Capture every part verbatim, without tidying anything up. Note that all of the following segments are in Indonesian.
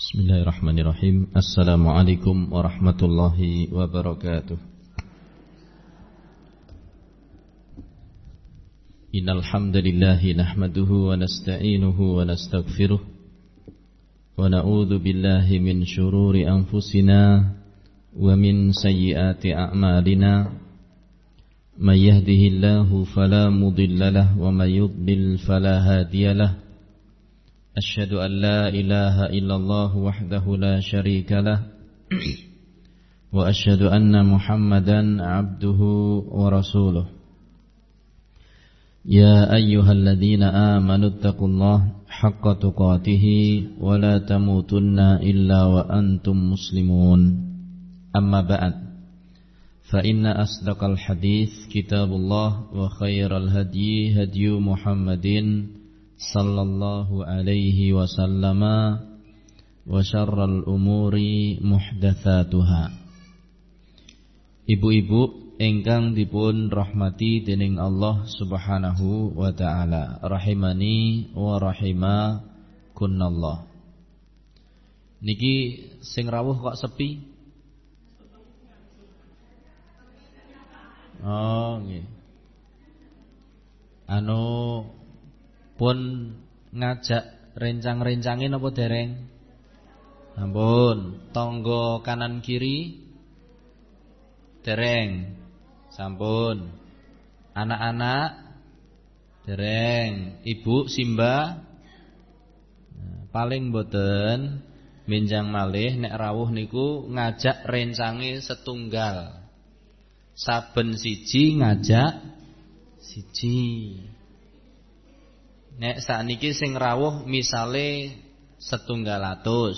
Bismillahirrahmanirrahim. Assalamualaikum warahmatullahi wabarakatuh. Innal hamdalillahi nahmaduhu wa nasta'inuhu wa nastaghfiruh wa na'udzu billahi min shururi anfusina wa min sayyiati a'malina. May yahdihillahu fala mudilla lahu wa may yudlil fala hadiya lahu. Asyhadu an la ilaha illallah wahdahu la syarika lah wa asyhadu anna Muhammadan abduhu wa rasuluh. Ya ayyuhalladzina amanu taqullaha haqqa tuqatih wa la tamutunna illa wa antum muslimun. Amma ba'd. Fa inna asdaqal hadits kitabullah wa khairal hadyi hadyu Muhammadin sallallahu alaihi wasallama wa syarral umuri muhdatsatuha. Ibu-ibu ingkang dipun rahmati dening Allah Subhanahu wa taala, rahimani wa rahimakunallah. Niki sing rawuh kok sepi? Oh nggih. Anu pun ngajak rencang-rencangin apa dereng? Ampun, tonggo kanan kiri dereng. Sampun. Anak-anak dereng. Ibu Simba nah, paling boten minjang malih nek rawuh niku ngajak rencange setunggal. Saben siji ngajak siji. Nek sakniki sing rawuh misale setunggal atus.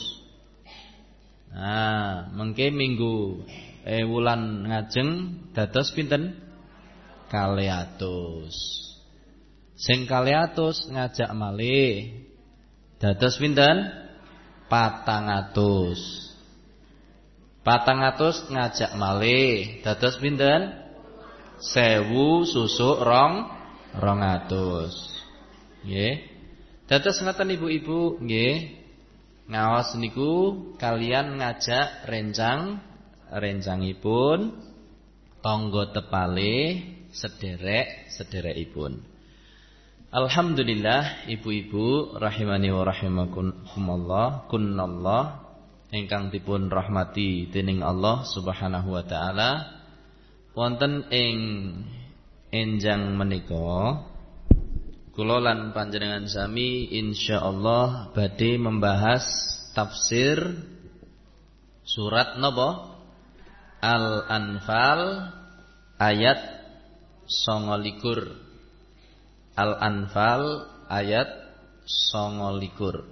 Nah, mengke minggu eh wulan ngajeng dados pinten? Kalih atus. Sing kalih atus ngajak malih dados pinten? Patang atus. Patang atus ngajak malih dados pinten? Sewu susuk rong rong atus. Nggih. Dados ngoten ibu-ibu, nggih. Ngaos niku kalian ngajak rencang rencangipun tangga tepale sederek-sederekipun. Alhamdulillah ibu-ibu rahimani wa rahimakumullah kunnallah ingkang dipun rahmati dening Allah Subhanahu wa taala. Wonten ing enjang menika kula lan panjenengan sami insyaallah badhe membahas tafsir surat napa? Al-Anfal ayat songolikur. Al-Anfal ayat songolikur.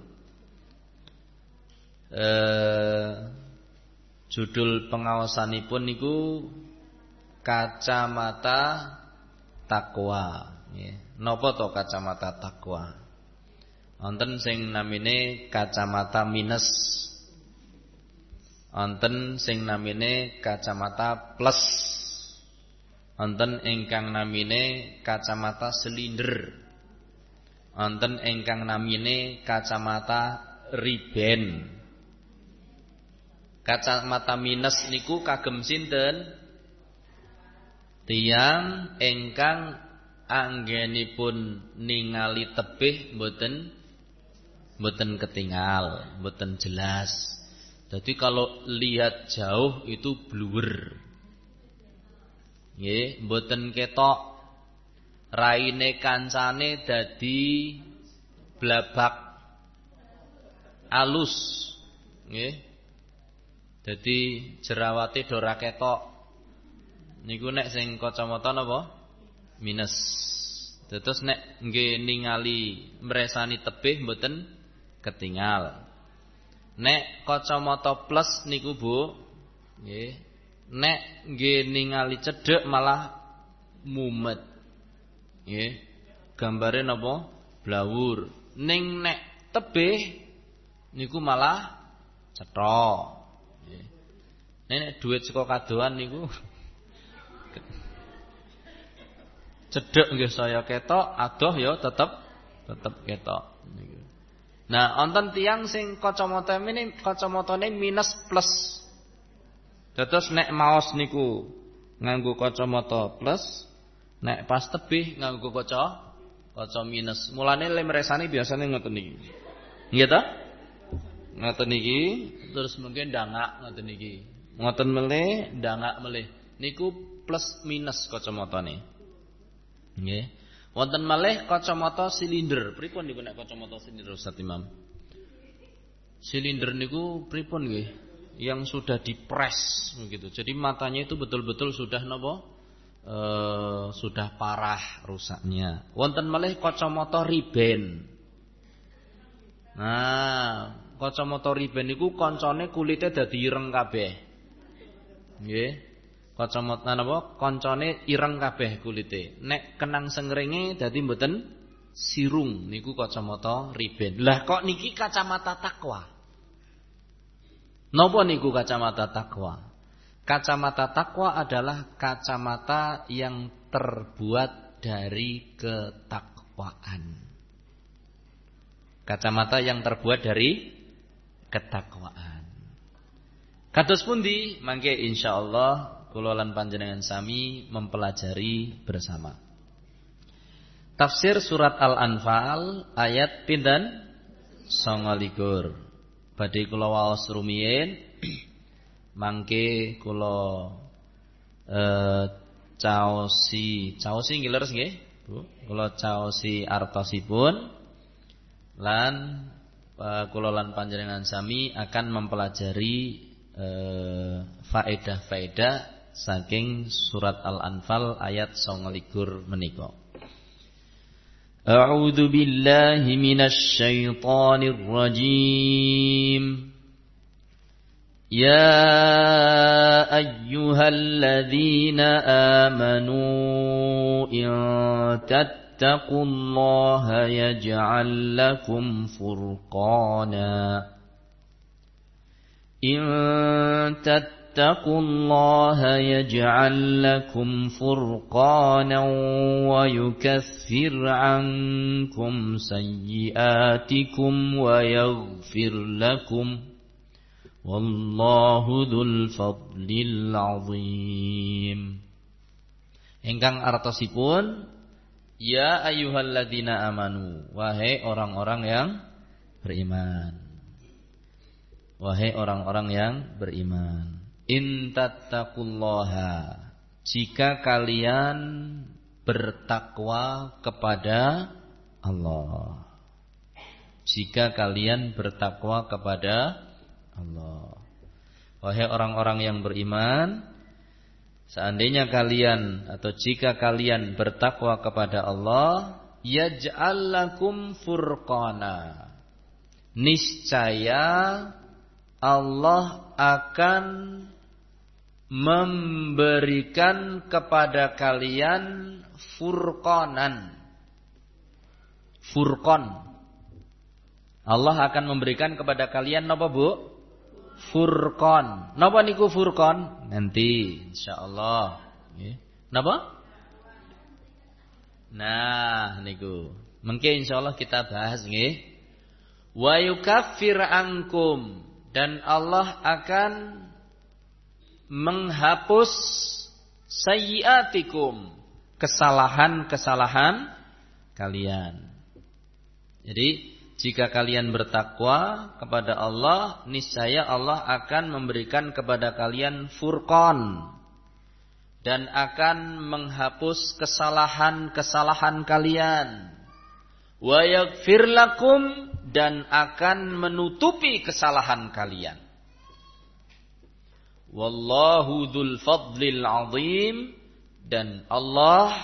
Eh, judul pengaosanipun niku kacamata takwa. Nggih. Napa to kacamata takwa? Wonten sing namine kacamata minus. Wonten sing namine kacamata plus. Wonten ingkang namine kacamata silinder. Wonten ingkang namine kacamata riben. Kacamata minus niku kagem sinten? Tiyang ingkang anggenipun ningali tebih mboten mboten ketinggal, mboten jelas. Jadi kalau lihat jauh itu bluwer. Nggih, mboten ketok. Raine kancane dadi blabak alus. Nggih. Dadi jerawate do ora ketok. Niku nek sing kacamata napa? Minus. Terus nek nggih ningali mresani tebih mboten ketinggal. Nek kacamata plus niku Bu, nggih. Nek nggih ningali cedhek malah mumet. Nggih. Gambare napa? Blawur. Ning nek tebih niku malah cetha. Nggih. Nek dhuwit saka kadohan niku cedhek nggih saya ketok, adoh ya tetep tetep ketok. Nah, wonten tiyang sing kacamata ini kacamatane minus plus. Terus nek maos niku nganggo kacamata plus, nek pas tebih nganggo kaca kaca minus. Mulane lem resani biasane ngoten niki. Nggih ta? Ngoten niki, terus mungkin dangak ngoten niki. Ngoten melih, dangak melih. Niku plus minus kacamatane. Nggih. Wonten malih kacamata silinder. Pripun niku nek kacamata silinder Ustaz Imam? Silinder niku pripun nggih? Yang sudah dipres begitu. Jadi matanya itu betul-betul sudah napa? E, sudah parah rusaknya. Wonten malih kacamata riben. Nah, kacamata riben niku kancane kulite dadi ireng kabeh. Nggih. Kacamata napa kancane ireng kabeh kulite. Nek kenang sengrenge dadi mboten sirung niku kacamata riben. Lah kok niki kacamata takwa? Napa niku kacamata takwa? Kacamata takwa adalah kacamata yang terbuat dari ketakwaan. Kacamata yang terbuat dari ketakwaan. Kados pundi mangke insyaallah kula lan panjenengan sami mempelajari bersama. Tafsir surat Al-Anfal ayat pinten? sanga likur. Badhe kula waos rumiyin mangke kula eh caosi, caosi nggih leres nggih, Bu. Kula caosi artosipun lan eh, kula lan panjenengan sami akan mempelajari eh, faedah-faedah saking surat Al-Anfal ayat sanga likur menika. A'udzu billahi minasy syaithanir rajim. Ya ayyuhalladzina amanu in tattaqullaha yaj'al lakum furqana. In tat اتقوا الله يجعل لكم فرقانا ويكفر عنكم سيئاتكم ويغفر لكم والله ذو الفضل العظيم. Ingkang artosipun ya ayyuhalladzina amanu, wahai orang-orang yang beriman. Wahai orang-orang yang beriman. In tattaqullaha, jika kalian bertakwa kepada Allah. Jika kalian bertakwa kepada Allah. Wahai orang-orang yang beriman, seandainya kalian atau jika kalian bertakwa kepada Allah, yaj'al lakum furqana. Niscaya Allah akan memberikan kepada kalian furqanan. Furqan. Allah akan memberikan kepada kalian napa, Bu? Furqan. Napa niku furqan? Nanti insyaallah. Nggih. Napa? Nah, niku. Mengke insyaallah kita bahas nggih. Wa yukaffir ankum, dan Allah akan menghapus sayyiatikum, kesalahan-kesalahan kalian. Jadi jika kalian bertakwa kepada Allah, niscaya Allah akan memberikan kepada kalian furqan dan akan menghapus kesalahan-kesalahan kalian. Wa yaghfir lakum, dan akan menutupi kesalahan kalian. Wallahu dzul fadlil azim, dan Allah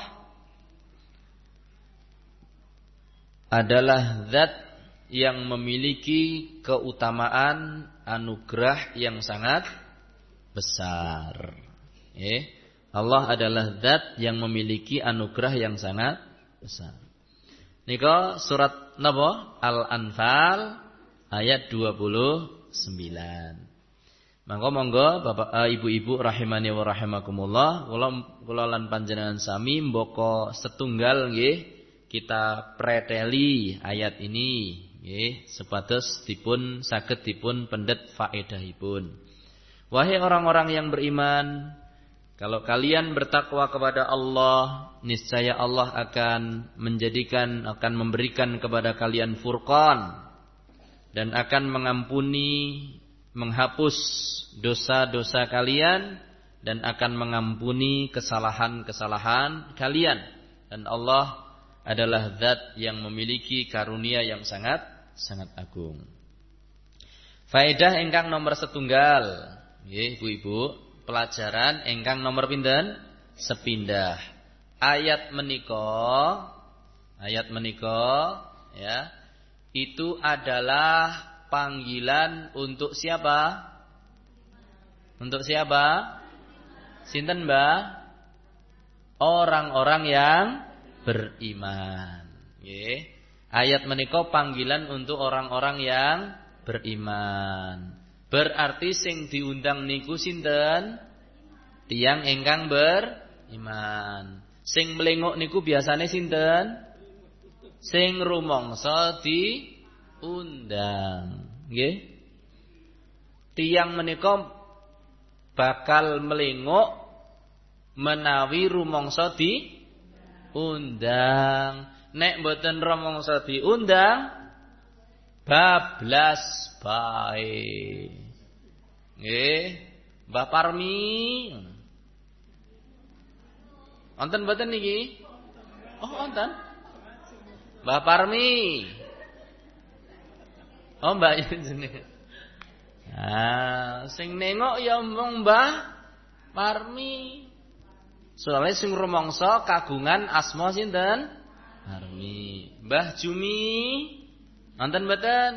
adalah zat yang memiliki keutamaan anugerah yang sangat besar. Eh, Allah adalah zat yang memiliki anugerah yang sangat besar. Nika surat napa? Al-Anfal ayat dua puluh sembilan. Mangga monggo Bapak uh, Ibu-ibu rahimani wa rahimakumullah, kula kula lan panjenengan sami mboko setunggal nggih kita preteli ayat ini Nggih, sepados dipun saged dipun pendet faedahipun. Wahai orang-orang yang beriman, kalau kalian bertakwa kepada Allah, niscaya Allah akan menjadikan, akan memberikan kepada kalian furqan dan akan mengampuni, menghapus dosa-dosa kalian dan akan mengampuni kesalahan-kesalahan kalian. Dan Allah adalah zat yang memiliki karunia yang sangat sangat agung. Faedah ingkang nomor setunggal, nggih ibu-ibu, pelajaran ingkang nomor pinten? Sepindah. Ayat menika, ayat menika ya, itu adalah panggilan untuk siapa? Untuk siapa? Sinten, Mbah? Orang-orang yang beriman. Nggih. Ayat menika panggilan untuk orang-orang yang beriman. Berarti sing diundang niku sinten? Tiyang ingkang beriman. Sing mlengok niku biasane sinten? Sing rumangsa diundang. Nggih. Tiyang menika bakal mlengok menawi rumangsa diundang. Nek mboten rumangsa diundang, bablas bae. Nggih, Mbah Parmi. Wonten mboten niki? Oh, wonten. Mbah Parmi. Oh, Mbak jenenge. Ah, sing nengok ya mung Mbah Parmi. Soale sing rumangsa kagungan asma sinten? Parmi. Mbah Jumi. Wonten mboten?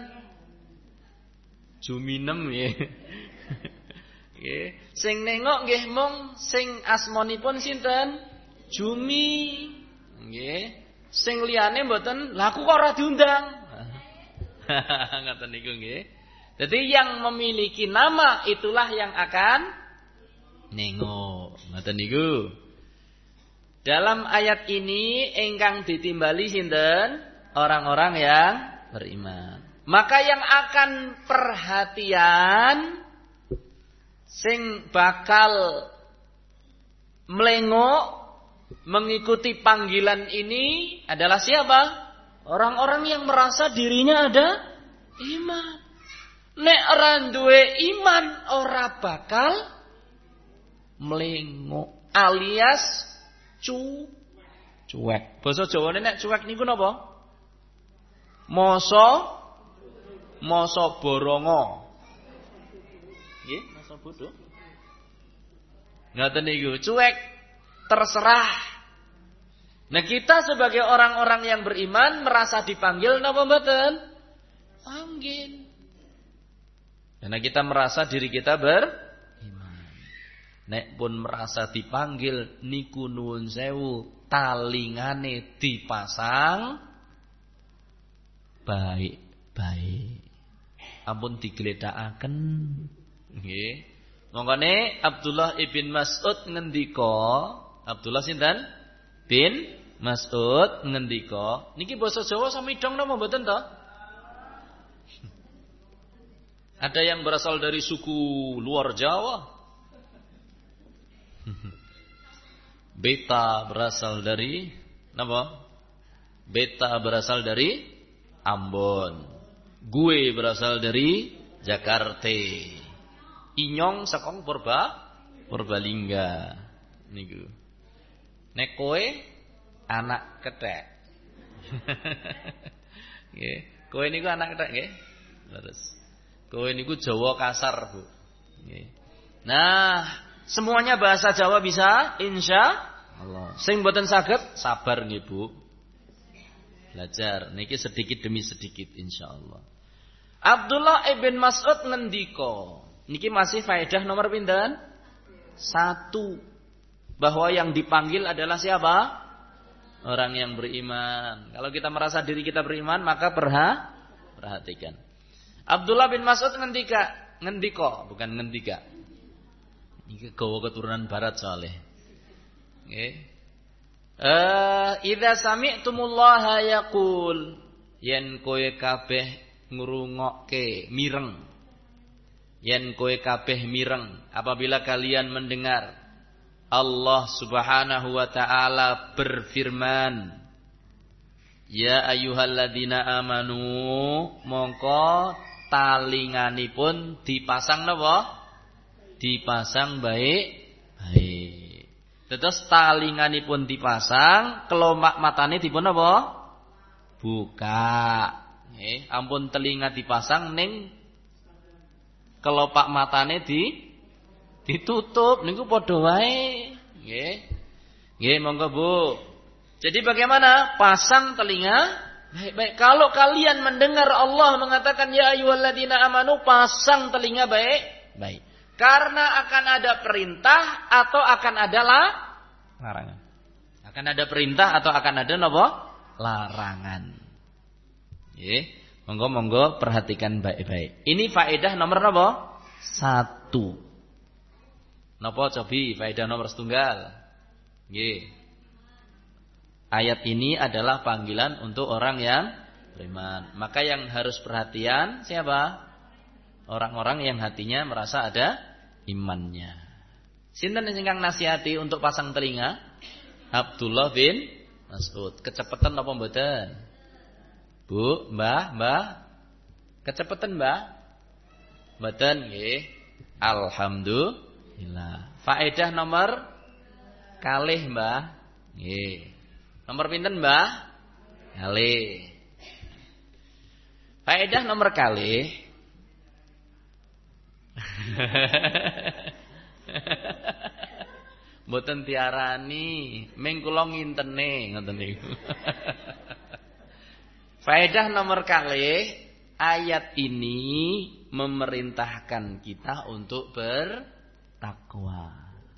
Juminem nggih. Nggih. Sing nengok nggih mung sing asmanipun sinten? Jumi. Nggih. Sing liyane mboten, lha aku kok ora diundang. Ngoten niku nggih. Jadi yang memiliki nama itulah yang akan nengok. Ngoten niku. Dalam ayat ini ingkang ditimbali sinten? Orang-orang yang beriman. Maka yang akan perhatian sing bakal melengok mengikuti panggilan ini adalah siapa? Orang-orang yang merasa dirinya ada iman. Nek ora duwe iman ora bakal melengok alias cu cuek. Basa Jawane nek cuek niku napa? Masa masa borongo. Nggih, masa bodoh. Ngoten niku, cuek, terserah. Nah, kita sebagai orang-orang yang beriman merasa dipanggil napa mboten? Panggil. Karena kita merasa diri kita beriman. Nek pun merasa dipanggil niku nuwun sewu, talingane dipasang baik-baik. Ampun digledakaken. Nggih. Mongkone Abdullah ibn Mas'ud ngendika, Abdullah sinten? Bin Mas'ud ngendika, niki basa Jawa sami dong napa mboten to? Ada yang berasal dari suku luar Jawa. Beta berasal dari napa? Beta berasal dari Ambon. Gue berasal dari Jakarta. Inyong sakong Purba Purbalingga. Niku. Nek kowe anak kethek. Nggih, kowe niku anak kethek nggih. Terus kowe niku Jawa kasar, Bu. Nggih. Nah, semuanya bahasa Jawa bisa insya Allah. Sing mboten saged sabar nggih, Bu. Belajar niki sedikit demi sedikit insyaallah. Abdullah ibn Mas'ud ngendika, niki masih faedah nomor pinten? Satu. Bahwa yang dipanggil adalah siapa? Orang yang beriman. Kalau kita merasa diri kita beriman, maka perha perhatikan. Abdullah bin Mas'ud ngendika, ngendika, bukan ngendika. Niki gawa keturunan barat soalnya. Nggih. Eh, idza sami'tumullaha yaqul, yen kowe kabeh ngrungokke mireng, yen kowe kabeh mireng apabila kalian mendengar Allah Subhanahu wa taala berfirman, ya ayyuhalladzina amanu, mongko talinganipun dipasang napa? Dipasang baik-baik. Terus talinganipun dipasang, kelomak matane dipun apa? Buka. Nggih, ampun telinga dipasang ning kelopak matane di ditutup niku padha wae. Nggih. Nggih, monggo Bu. Jadi bagaimana? Pasang telinga baik-baik. Kalau kalian mendengar Allah mengatakan ya ayyuhalladzina amanu, pasang telinga baik-baik. Karena akan ada perintah atau akan ada larangan. Akan ada perintah atau akan ada napa? Larangan. Nggih, monggo-monggo perhatikan baik-baik. Ini faedah nomor napa? Satu. Napa cobi faedah nomor setunggal? Nggih. Ayat ini adalah panggilan untuk orang yang beriman. Maka yang harus perhatian siapa? Orang-orang yang hatinya merasa ada imannya. Sinten sing kang nasihati untuk pasang telinga? Abdullah bin Mas'ud. Kecepatan apa mboten? Bu, Mbah, Mbah. Kecepatan, Mbah? Mboten nggih. Alhamdulillah. Faedah nomor kalih, Mbah. Nggih. Nomor pinten, Mbah? Kalih. Faedah nomor kalih. Mboten tiarani, ming kula ngintene ngoten niku. Faedah nomor kalih, ayat ini memerintahkan kita untuk bertakwa.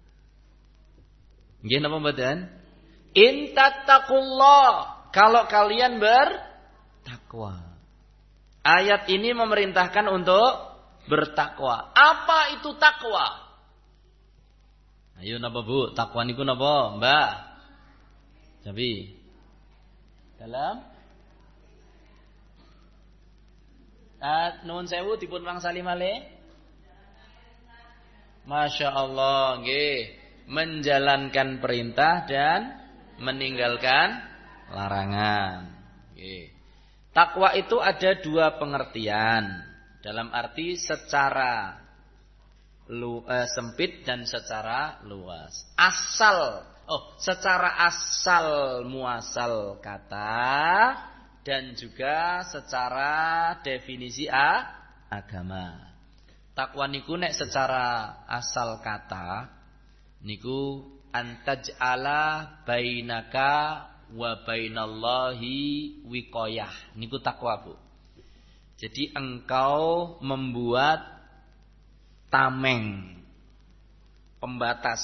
Nggih napa mboten? In tattaqullah, kalau kalian bertakwa. Ayat ini memerintahkan untuk bertakwa. Apa itu takwa? Ayo napa Bu? Takwa niku napa, Mbak? Jabi. Dalam At nuwun sewu dipun wangsali malih. Masya Allah, nggih. Menjalankan perintah dan meninggalkan larangan. Nggih. Takwa itu ada dua pengertian. Dalam arti secara lu, eh, sempit dan secara luas. Asal, oh, secara asal muasal kata dan juga secara definisi a, agama. Takwa niku nek secara asal kata niku antaj'ala bainaka wa bainallahi wiqayah. Niku takwa, Bu. Jadi engkau membuat tameng, pembatas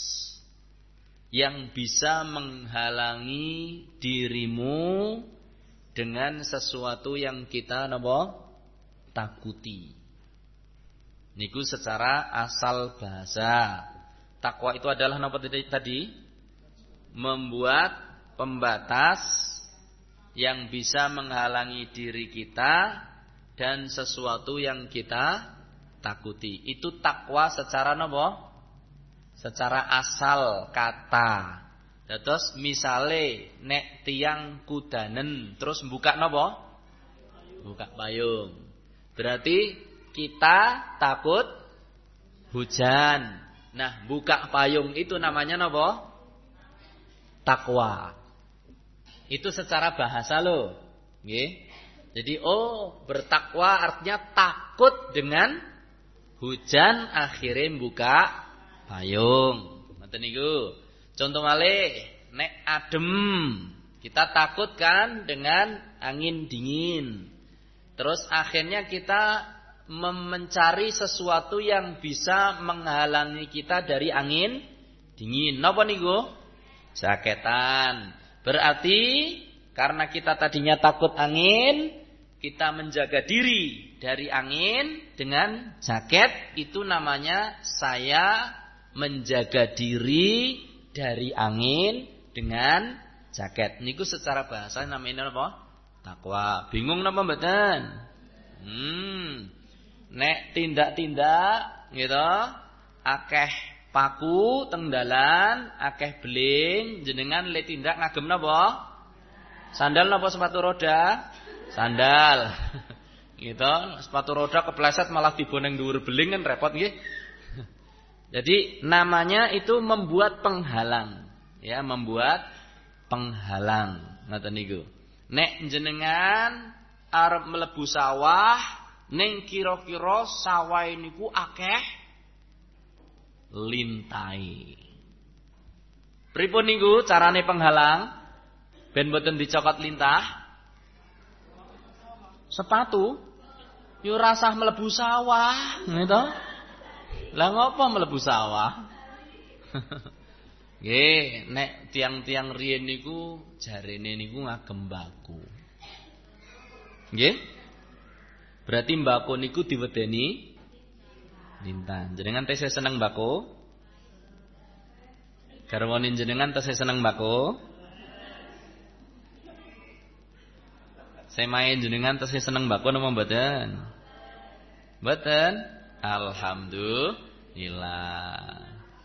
yang bisa menghalangi dirimu dengan sesuatu yang kita napa? Takuti. Niku secara asal bahasa. Takwa itu adalah napa tadi? Membuat pembatas yang bisa menghalangi diri kita dan sesuatu yang kita takuti. Itu takwa secara napa? Secara asal kata. Terus misale nek tiang kudanen terus buka napa? Buka payung. Berarti kita takut hujan. Nah, buka payung itu namanya napa? Takwa. Itu secara bahasa loh. Nggih. Jadi oh, bertakwa artinya takut dengan hujan akhirnya buka payung. Ngoten niku. Contoh malih, nek adem, kita takut kan dengan angin dingin. Terus akhirnya kita mencari sesuatu yang bisa menghalangi kita dari angin dingin. Napa niku? Jaketan. Berarti karena kita tadinya takut angin, kita menjaga diri dari angin dengan jaket. Itu namanya saya menjaga diri dari angin dengan jaket. Niku secara bahasa namanya apa? takwa. Bingung napa mboten? Hmm. Nek tindak-tindak gitu, akeh paku teng dalan, akeh beling, jenengan le tindak ngagem napa? Sandal napa sepatu roda? Sandal. Gitu, sepatu roda kepleset malah tiba ning dhuwur beling kan repot nggih. Jadi namanya itu membuat penghalang, ya, membuat penghalang. Ngoten niku. Nek jenengan arep mlebu sawah, ning kira-kira sawah niku akeh lintai. Pripun niku carane penghalang ben mboten dicokot lintah? Sepatu yo rasah mlebu sawah, gitu. Lah ngopo mlebu sawah? Nggih, nek tiang-tiang riyen niku jarene niku ngagem mbako. Nggih? Berarti mbako niku diwedeni lintah. Jenengan tesih seneng mbako? Garwane jenengan tesih seneng mbako? Semae jenengan tesih seneng mbako napa mboten? Mboten? Alhamdulillah.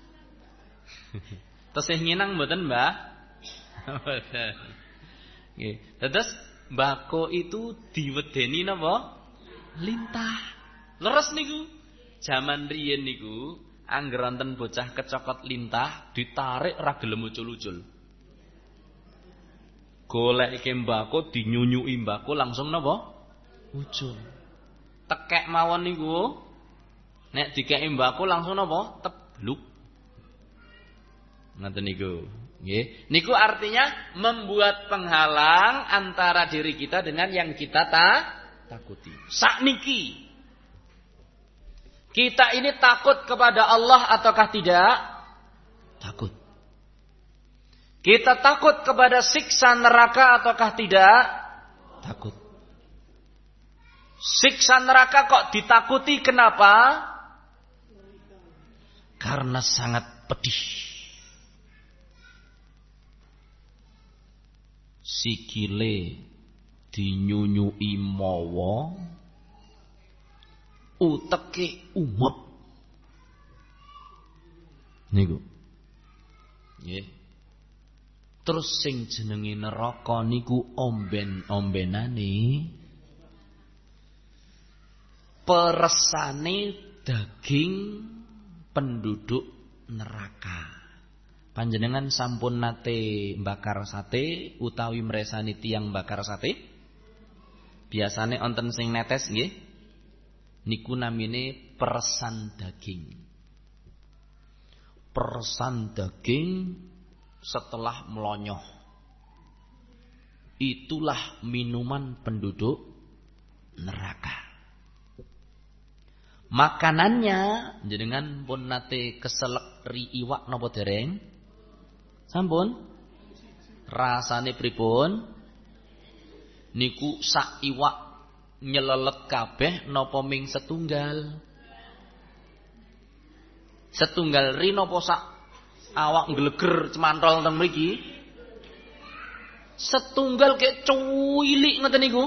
Tesih nginang mboten, Mbah? Mboten. Nggih. Terus mbako itu diwedeni napa? Lintah. Leres niku. Zaman riyen niku angger wonten bocah kecokot lintah ditarik ra gelem ucul-ucul. Goleke mbako dinyunyuki mbako langsung napa? Ucul. Tekek mawon niku nek dikeki mbako langsung napa? Tebluk. Ngoten niku. Nggih. Niku artinya membuat penghalang antara diri kita dengan yang kita ta takuti. Sakniki kita ini takut kepada Allah ataukah tidak? Takut. Kita takut kepada siksa neraka ataukah tidak? Takut. Siksa neraka kok ditakuti, kenapa? Karena sangat pedih. Sikile dinyunyui mawa, uteke umep. Niku. Nggih. Terus sing jenenge neraka niku omben-ombenane peresane daging penduduk neraka. Panjenengan sampun nate bakar sate utawi mresani tiyang bakar sate? Biasane wonten sing netes nggih. Niku namine peresan daging. Peresan daging setelah melonyoh. Itulah minuman penduduk neraka. Makanannya jenengan pun nate keselek ri iwak napa dereng? Sampun? Rasane pripun? Niku sak iwak nyelelet kabeh napa ming setunggal? Setunggal ri napa sak awak ngleger cemantol teng mriki? Setunggal kek cuwilik ngoten niku.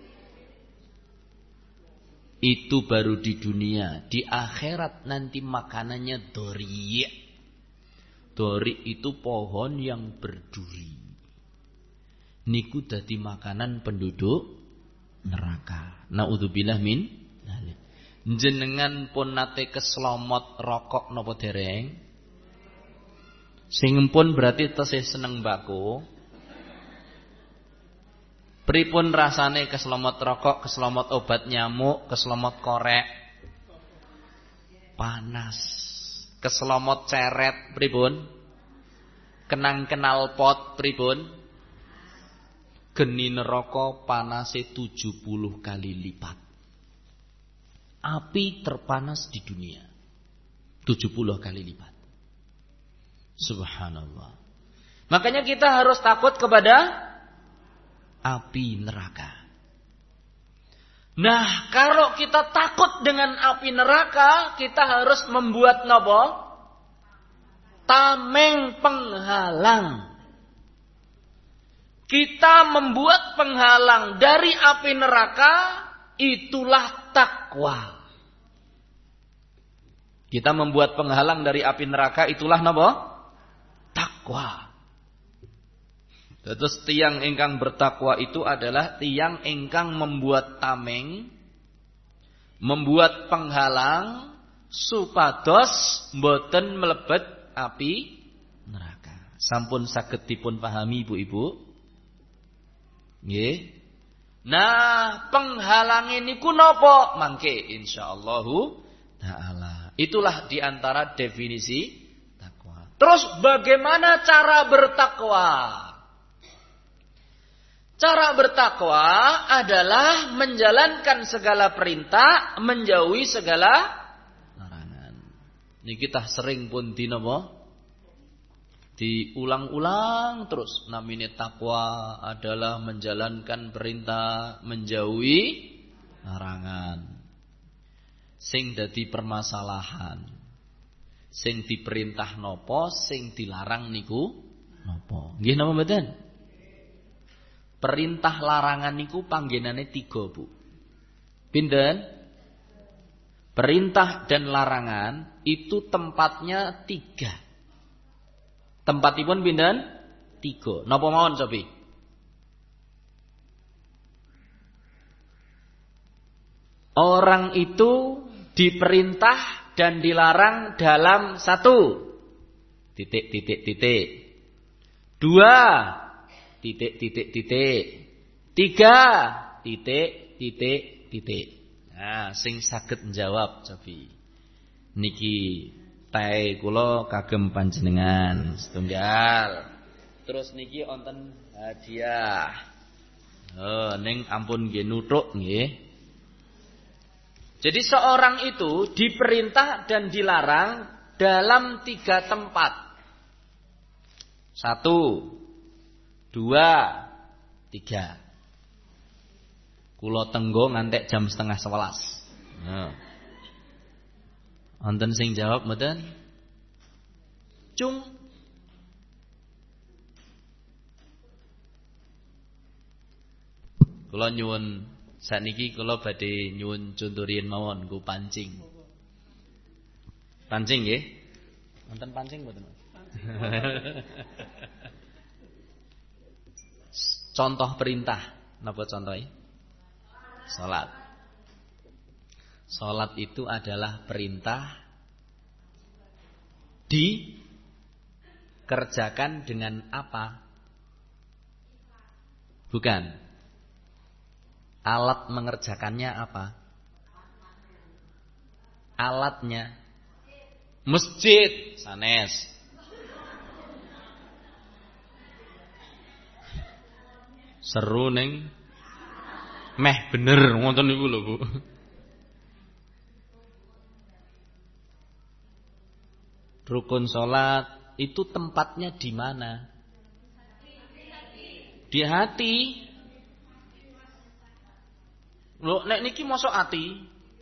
Itu baru di dunia. Di akhirat nanti makanannya dori. Dori itu pohon yang berduri. Niku dadi makanan penduduk neraka. Naudzubillah min dzalik. Jenengan pun nate keslomot rokok napa dereng? Sing pun berarti tesih seneng mbako. Pripun rasane keslomot rokok, keslomot obat nyamuk, keslomot korek? Panas. Keslomot ceret pripun? Kenang kenal pot pripun? Geni neraka panase tujuh puluh kali lipat. Api terpanas di dunia tujuh puluh kali lipat. Subhanallah. Makanya kita harus takut kepada api neraka. Nah, kalau kita takut dengan api neraka, kita harus membuat nopo? Tameng penghalang. kita membuat penghalang dari api neraka, itulah takwa. Kita membuat penghalang dari api neraka, itulah napa? Takwa. Terus tiang ingkang bertakwa itu adalah tiang ingkang membuat tameng, membuat penghalang supados mboten mlebet api neraka. Sampun saged dipun pahami ibu-ibu? Nggih. Nah, penghalang niku napa? Mangke insyaallah taala. Itulah diantara definisi takwa. Terus bagaimana cara bertakwa? Cara bertakwa adalah menjalankan segala perintah, menjauhi segala larangan. Ini kita sering pun dinapa? Diulang-ulang terus. Namanya takwa adalah menjalankan perintah, menjauhi larangan. Sing dadi permasalahan. Sing diperintah nopo, sing dilarang niku nopo. Nggih napa mboten? Perintah larangan niku panggenane tiga, Bu. Pinten? Perintah dan larangan itu tempatnya tiga. Tempatipun pinten? Tiga. Napa mawon Sobi? Orang itu diperintah dan dilarang dalam satu titik titik titik. Dua titik titik titik. Tiga titik titik titik. Nah, sing saged njawab Sobi. Niki tae kula kagem panjenengan setunggal. Terus niki wonten hadiah. Oh, ning ampun nggih nuthuk nggih. Jadi seorang itu diperintah dan dilarang dalam tiga tempat. Satu, dua, tiga. Kulo tenggo ngantek jam setengah sebelas. Nah. Wonten sing jawab mboten? Cung. Kula nyuwun sakniki kula badhe nyuwun contohin mawon nggo pancing. Pancing nggih? Wonten pancing mboten? Contoh perintah, napa contohnya? Salat. Salat itu adalah perintah dikerjakan dengan apa? Bukan. Alat mengerjakannya apa? Alatnya masjid, sanes. Seru neng meh bener ngoten niku lho, Bu. Rukun salat itu tempatnya di mana? Di hati. Lho nek niki mosok ati.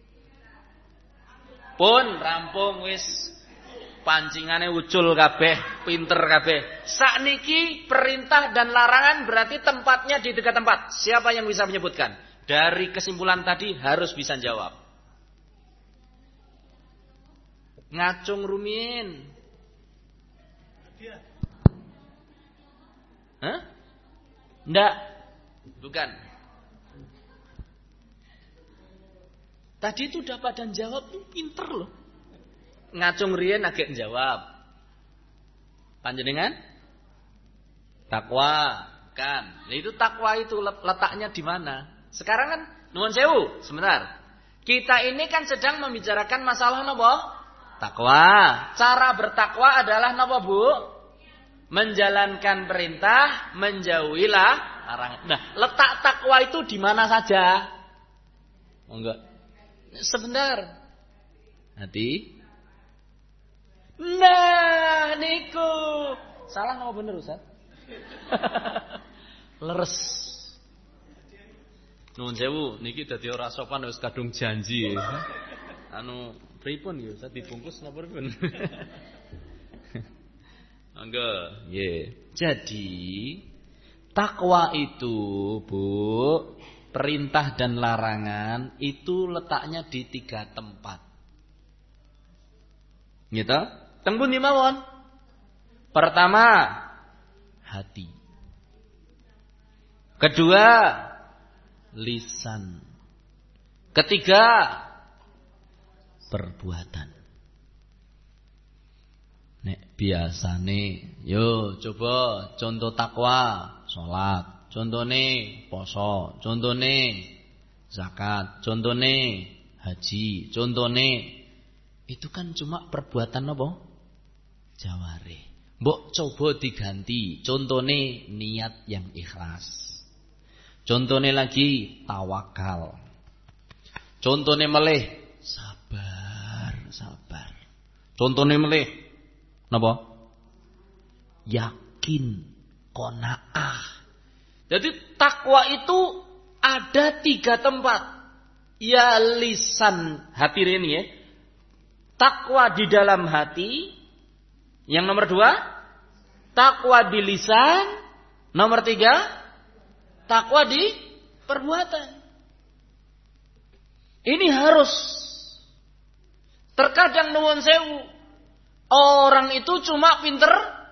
Pun rampung wis pancingane ucul kabeh, pinter kabeh. Sakniki perintah dan larangan berarti tempatnya di tiga tempat. Siapa yang bisa menyebutkan? Dari kesimpulan tadi harus bisa jawab. Ngacung rumiyin. Hah? Ndak. Bukan. Tadi itu udah pada jawab tuh pinter loh. Ngacung riyen agak jawab. Panjenengan? Takwa, kan. Nah, itu takwa itu letaknya di mana? Sekarang kan nuwun sewu, sebentar. Kita ini kan sedang membicarakan masalah napa? Takwa. Cara bertakwa adalah napa, Bu? Menjalankan perintah, menjauhilah larangan. Nah, letak takwa itu di mana saja? Oh enggak. Sebentar. Hati. Nah, niku. Salah napa bener, Ustaz? Leres. Nuwun sewu, niki dadi ora sopan wis kadung janji. Anu pripun ya Ustaz dibungkus napa pripun? Mangga, nggih. Jadi takwa itu, Bu, perintah dan larangan itu letaknya di tiga tempat. Gitu? Teng pundi mawon? Pertama, hati. Kedua, lisan. Ketiga, perbuatan. Nek biasane, yo coba contoh takwa, salat, contone poso, contone zakat, contone haji, contone itu kan cuma perbuatan apa? Jaware. Mbok coba diganti, contone niat yang ikhlas. Contone lagi tawakal. Contone melih sabar, sabar. Contone melih napa? Yakin, qanaah. Jadi takwa itu ada tiga tempat. Ya lisan hati ini ya. Takwa di dalam hati. Yang nomor dua, takwa di lisan. Nomor tiga, takwa di perbuatan. Ini harus. Terkadang nuwun sewu, orang itu cuma pinter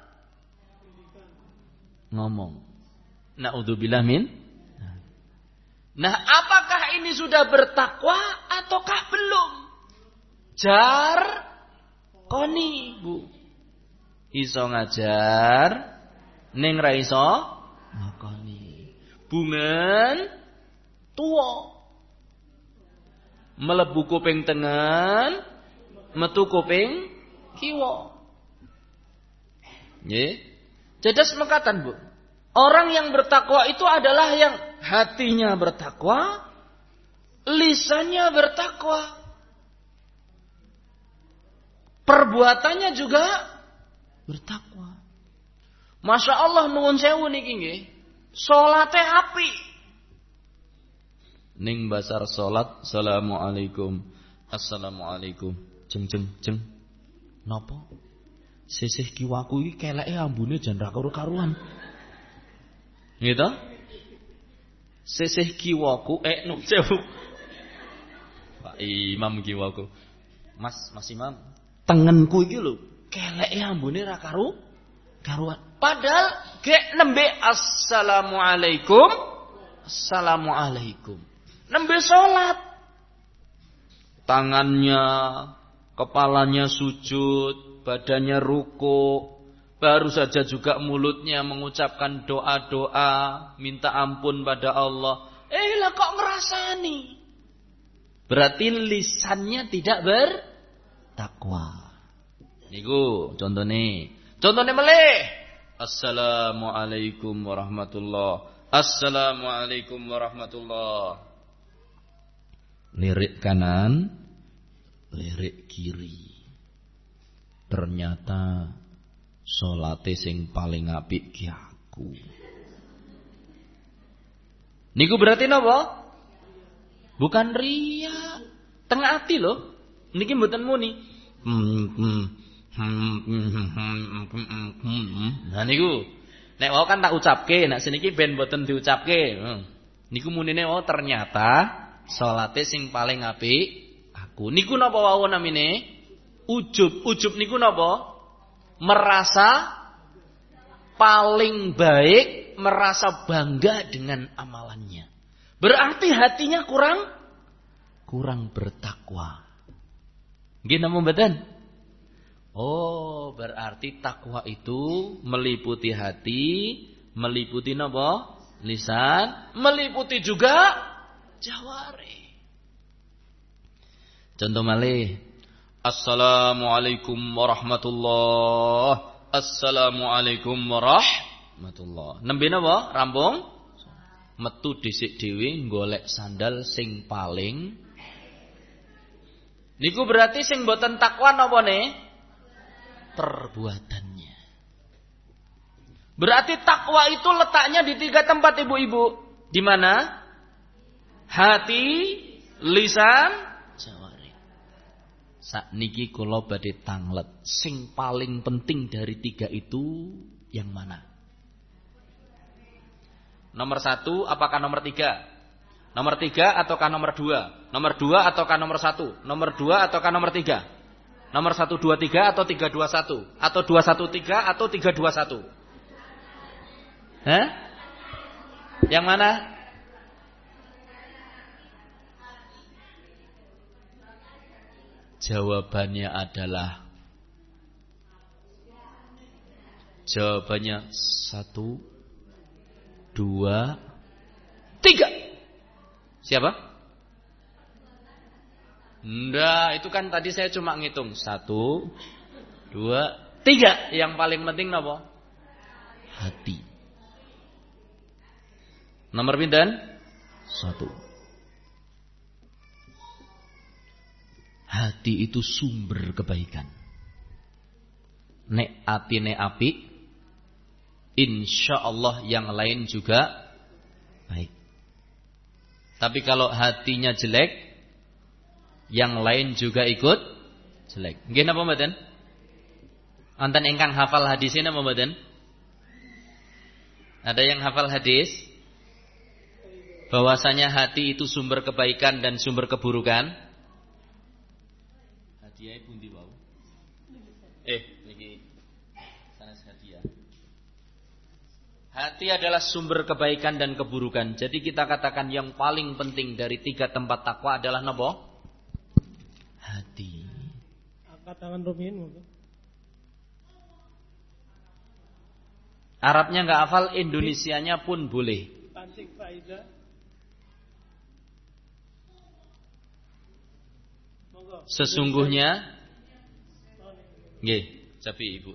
ngomong. Na'udzubillah min. Nah, apakah ini sudah bertakwa ataukah belum? Jar koni, Bu. Iso ngajar ning ra iso ngakoni. Bungan tuwa. Melebu kuping tengen, metu kuping kiwa. Nggih. Jedas mekatan, Bu. Orang yang bertakwa itu adalah yang hatinya bertakwa, lisannya bertakwa. Perbuatannya juga bertakwa. Masya Allah nuwun sewu niki nggih. Salate apik. Ning basar salat, assalamualaikum. Assalamualaikum. Jeng jeng jeng. Napa? Sisih kiwaku iki keleke ambune jan ra karo-karuan. Gitu? Sisih kiwaku eh nuwun sewu. Pak Imam kiwaku. Mas, Mas Imam, tengenku iki lho keleke ambune ra karo karuan. Padahal gek nembe assalamualaikum, assalamualaikum. Nembe salat. Tangannya, kepalanya sujud, badannya ruku, baru saja juga mulutnya mengucapkan doa-doa, minta ampun pada Allah. Eh lah kok ngerasani? Berarti lisannya tidak bertakwa. Niku contohnya. Contohnya meleh. Assalamualaikum warahmatullah. Assalamualaikum warahmatullah. Lirik kanan, lirik kiri. Ternyata salate sing paling apik ki aku. Niku berarti napa? Bukan riya. Tengah ati lho. Niki mboten muni. Nah niku nek wau kan tak ucapke, nek seniki ben mboten diucapke. Niku munine wau ternyata salate sing paling apik aku. Niku napa wau namine? Ujub. Ujub niku napa? Merasa paling baik, merasa bangga dengan amalannya. Berarti hatinya kurang kurang bertakwa. Nggih napa mboten? Oh, berarti takwa itu meliputi hati, meliputi napa? Lisan, meliputi juga jawari. Contoh malih. Assalamualaikum warahmatullah. Assalamualaikum warahmatullah. Nembe napa? Rampung? Metu dhisik dhewe golek sandal sing paling. Niku berarti sing mboten takwa napa ne? Perbuatannya. Berarti takwa itu letaknya di tiga tempat ibu-ibu. Di mana? Hati, lisan, jawari. Sakniki kula badhe tanglet. Sing paling penting dari tiga itu yang mana? Nomor satu apakah nomor tiga? Nomor tiga ataukah nomor dua? Nomor dua ataukah nomor satu? Nomor dua ataukah nomor tiga? Nomor satu dua tiga atau tiga dua satu? Atau dua satu tiga atau tiga dua satu? Hah? Yang mana? Jawabannya adalah Jawabannya satu, dua, tiga. Siapa? Enggak, itu kan tadi saya cuma ngitung. Satu, dua, tiga. Yang paling penting apa? Hati. Nomor pinten? Satu. Hati itu sumber kebaikan. Nek atine apik, insya Allah yang lain juga baik. Tapi kalau hatinya jelek, yang lain juga ikut jelek. Nggih napa mboten? Wonten ingkang hafal hadis napa mboten? Ada yang hafal hadis bahwasanya hati itu sumber kebaikan dan sumber keburukan? Hadiah pundi wau? Eh, niki sanes hadiah. Hati adalah sumber kebaikan dan keburukan. Jadi kita katakan yang paling penting dari tiga tempat takwa adalah napa? Hati. Angkat tangan rumiyin mungkin. Arabnya enggak hafal, Indonesianya pun boleh. Pancing faida. Sesungguhnya nggih, tapi Ibu.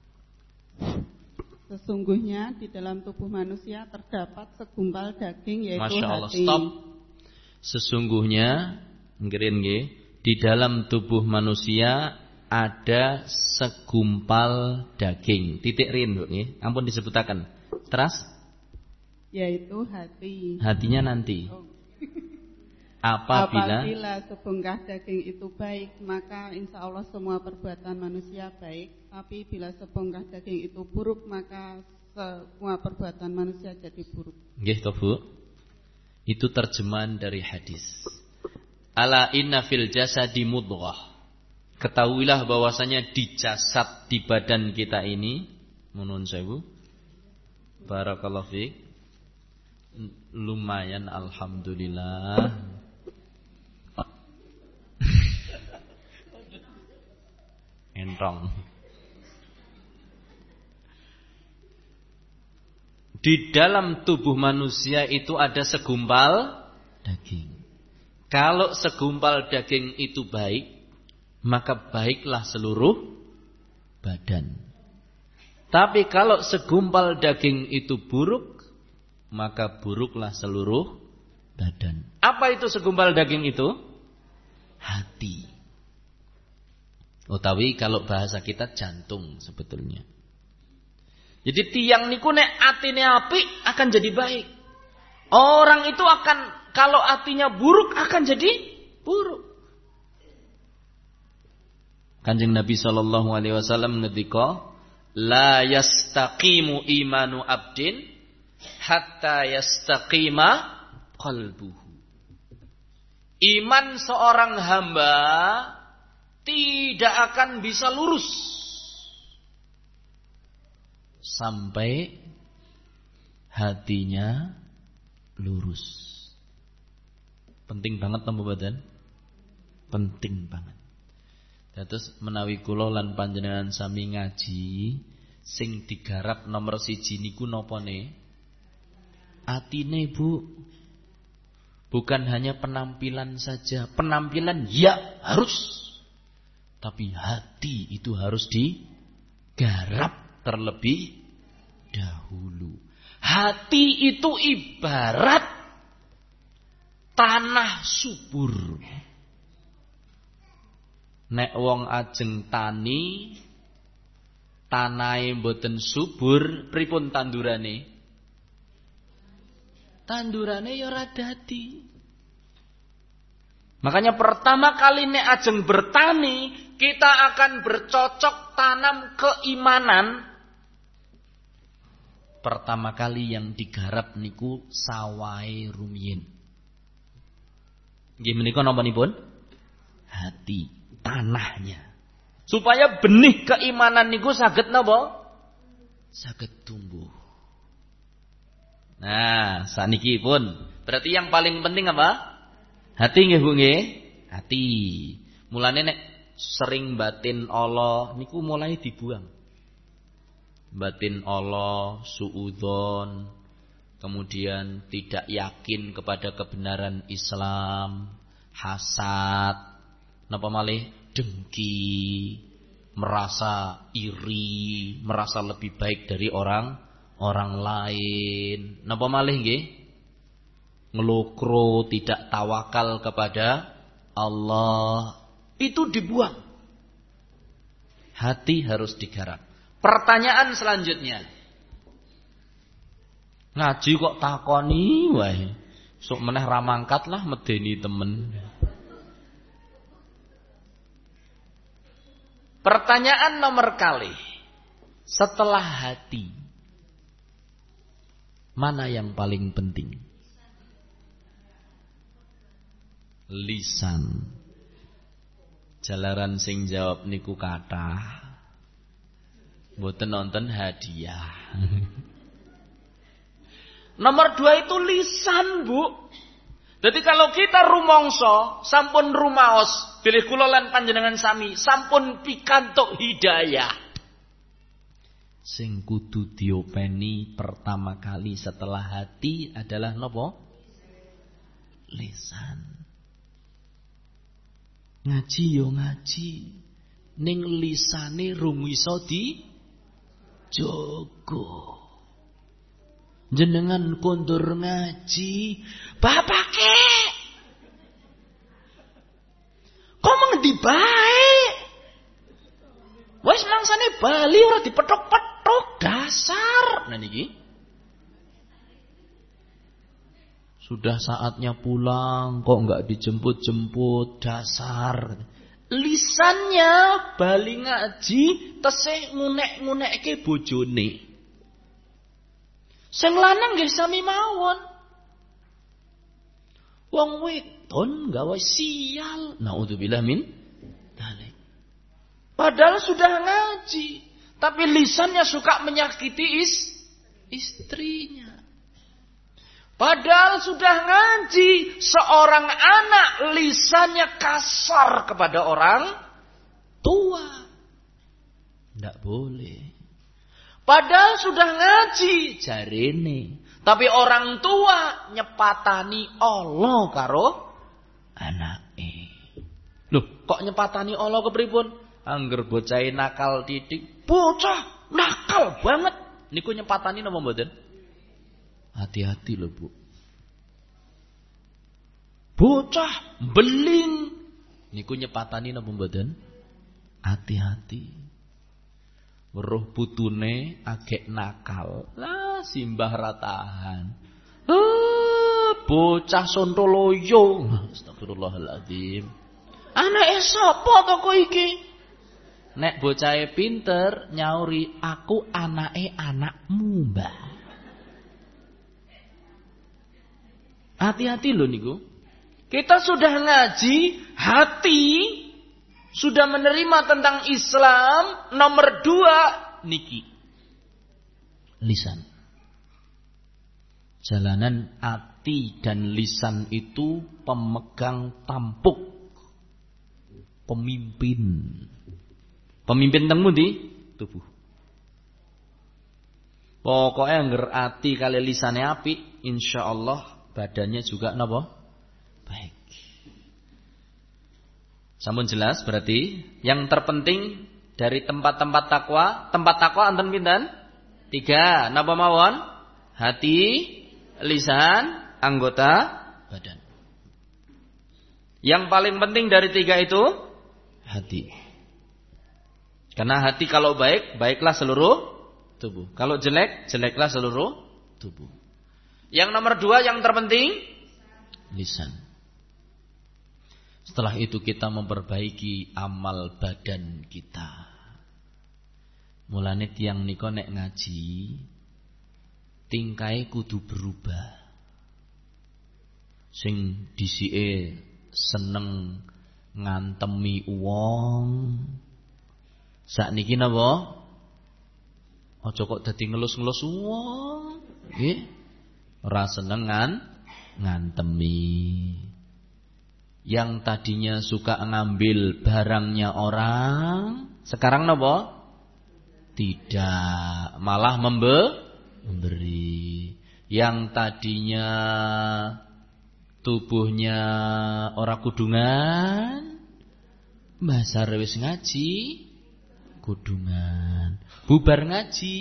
Sesungguhnya di dalam tubuh manusia terdapat segumpal daging yaitu Masya Allah, hati. stop. Sesungguhnya ngirin nggih, di dalam tubuh manusia ada segumpal daging. Titik rin nggih, ampun disebutaken. Terus yaitu hati. Hatinya nanti. Oh. Apabila, Apabila sebongkah daging itu baik, maka insya Allah semua perbuatan manusia baik. Tapi bila sebongkah daging itu buruk, maka semua perbuatan manusia jadi buruk. Nggih to Bu. Itu terjemahan dari hadis. Ala inna fil jasadi mudghah. Ketahuilah bahwasanya di jasad, di badan kita ini, menurut saya Bu, barakallahu fiik, lumayan alhamdulillah. Entong. Di dalam tubuh manusia itu ada segumpal daging. Kalau segumpal daging itu baik, maka baiklah seluruh badan. Tapi kalau segumpal daging itu buruk, maka buruklah seluruh badan. Apa itu segumpal daging itu? Hati. Utawi kalau bahasa kita jantung sebetulnya. Jadi tiang niku nek atine apik akan jadi baik. Orang itu akan, kalau hatinya buruk akan jadi buruk. Kanjeng Nabi sallallahu alaihi wasallam ngendika, la yastaqimu imanu abdin hatta yastaqima qalbuhu. Iman seorang hamba tidak akan bisa lurus sampai hatinya lurus. Penting banget napa mboten? Penting banget. Dados menawi kula lan panjenengan sami ngaji, sing digarap nomor siji niku napane? Atine, Bu. Bukan hanya penampilan saja. Penampilan ya harus, tapi hati itu harus digarap terlebih dahulu. Hati itu ibarat tanah subur. Nek wong ajeng tani, tanahe mboten subur, pripun tandurane? Tandurane ya ora dadi. Makanya pertama kali nek ajeng bertani, kita akan bercocok tanam keimanan. pertama kali yang digarap niku sawahe rumiyin. Nggih menika napanipun? Hati, tanahnya. Supaya benih keimanan niku saged napa? Saged tumbuh. Nah, saniki pun berarti yang paling penting apa? Hati nggih Bu nggih? Hati. Mulane nek sering batin Allah niku mulai dibuang. Batin Allah, suudzon, kemudian tidak yakin kepada kebenaran Islam, hasad, napa malih dengki, merasa iri, merasa lebih baik dari orang orang lain. Napa malih nggih? Ngelokro, tidak tawakal kepada Allah. Itu dibuang. Hati harus digarap. Pertanyaan selanjutnya. Ngaji kok takoni wae. Sok meneh ra mangkat lah medeni temen. Pertanyaan nomor kali. Setelah hati, mana yang paling penting? Lisan. Jalaran sing jawab niku kathah. Mboten nonton hadiah. Nomor dua itu lisan, Bu. Jadi kalau kita rumangsa, sampun rumaos, bilih kula lan panjenengan sami, sampun pikantuk hidayah. Sing kudu diopeni pertama kali setelah hati adalah napa? Lisan. Ngaji yo ngaji, ning lisane rung iso di jogo. Jenengan kondur ngaji, bapake kok mengendi bae? Wes mangsane bali ora dipethuk-pethuk dasar. Nah niki sudah saatnya pulang kok enggak dijemput-jemput dasar. Lisannya bali ngaji tesih ngunek-ngunekke bojone. Sing lanang nggih sami mawon. Wong wedon gawe sial. Naudzubillah min dzalik. Padahal sudah ngaji, tapi lisannya suka menyakiti is, istrinya. Padahal sudah ngaji, seorang anak lisannya kasar kepada orang tua. Tidak boleh. Padahal sudah ngaji, jarene. Tapi orang tua nyepatani Allah karo anake. Loh, kok nyepatani Allah kepripun? Angger bocah nakal titik. Bocah nakal banget. Niku nyepatani napa mboten? Hati-hati loh Bu. Bocah beling. Niku nyepatani napa mboten? Hati-hati. Weruh putune agek nakal. Lah simbah ratahan. Ah, bocah sontoloyo. Astagfirullahaladzim. Anake sapa to kok iki? Nek bocahe pinter nyauri, aku anake anakmu, Mbak. Hati-hati loh niku. Kita sudah ngaji, hati sudah menerima tentang Islam. Nomor dua niki, lisan. Jalanan hati dan lisan itu pemegang tampuk pemimpin. Pemimpin teng pundi? Tubuh. Pokoknya angger ati kali lisane apik, insyaallah badannya juga napa? Baik. Sampun jelas berarti yang terpenting dari tempat-tempat takwa, tempat takwa enten pinten? Tiga. Napa mawon? Hati, lisan, anggota badan. Yang paling penting dari tiga itu hati. Karena hati kalau baik, baiklah seluruh tubuh. Kalau jelek, jeleklah seluruh tubuh. Yang nomor dua yang terpenting lisan. Setelah itu kita memperbaiki amal badan kita. Mulane tiyang nika nek ngaji tingkahe kudu berubah. Sing dhisike seneng ngantemi wong, sakniki napa? Aja kok dadi ngelus-ngelus wong, nggih. Ora seneng ngantemi. Yang tadinya suka ngambil barangnya orang, sekarang napa? Tidak, malah membe memberi. Yang tadinya tubuhnya ora kudungan, mbasar wis ngaji kudungan. Bubar ngaji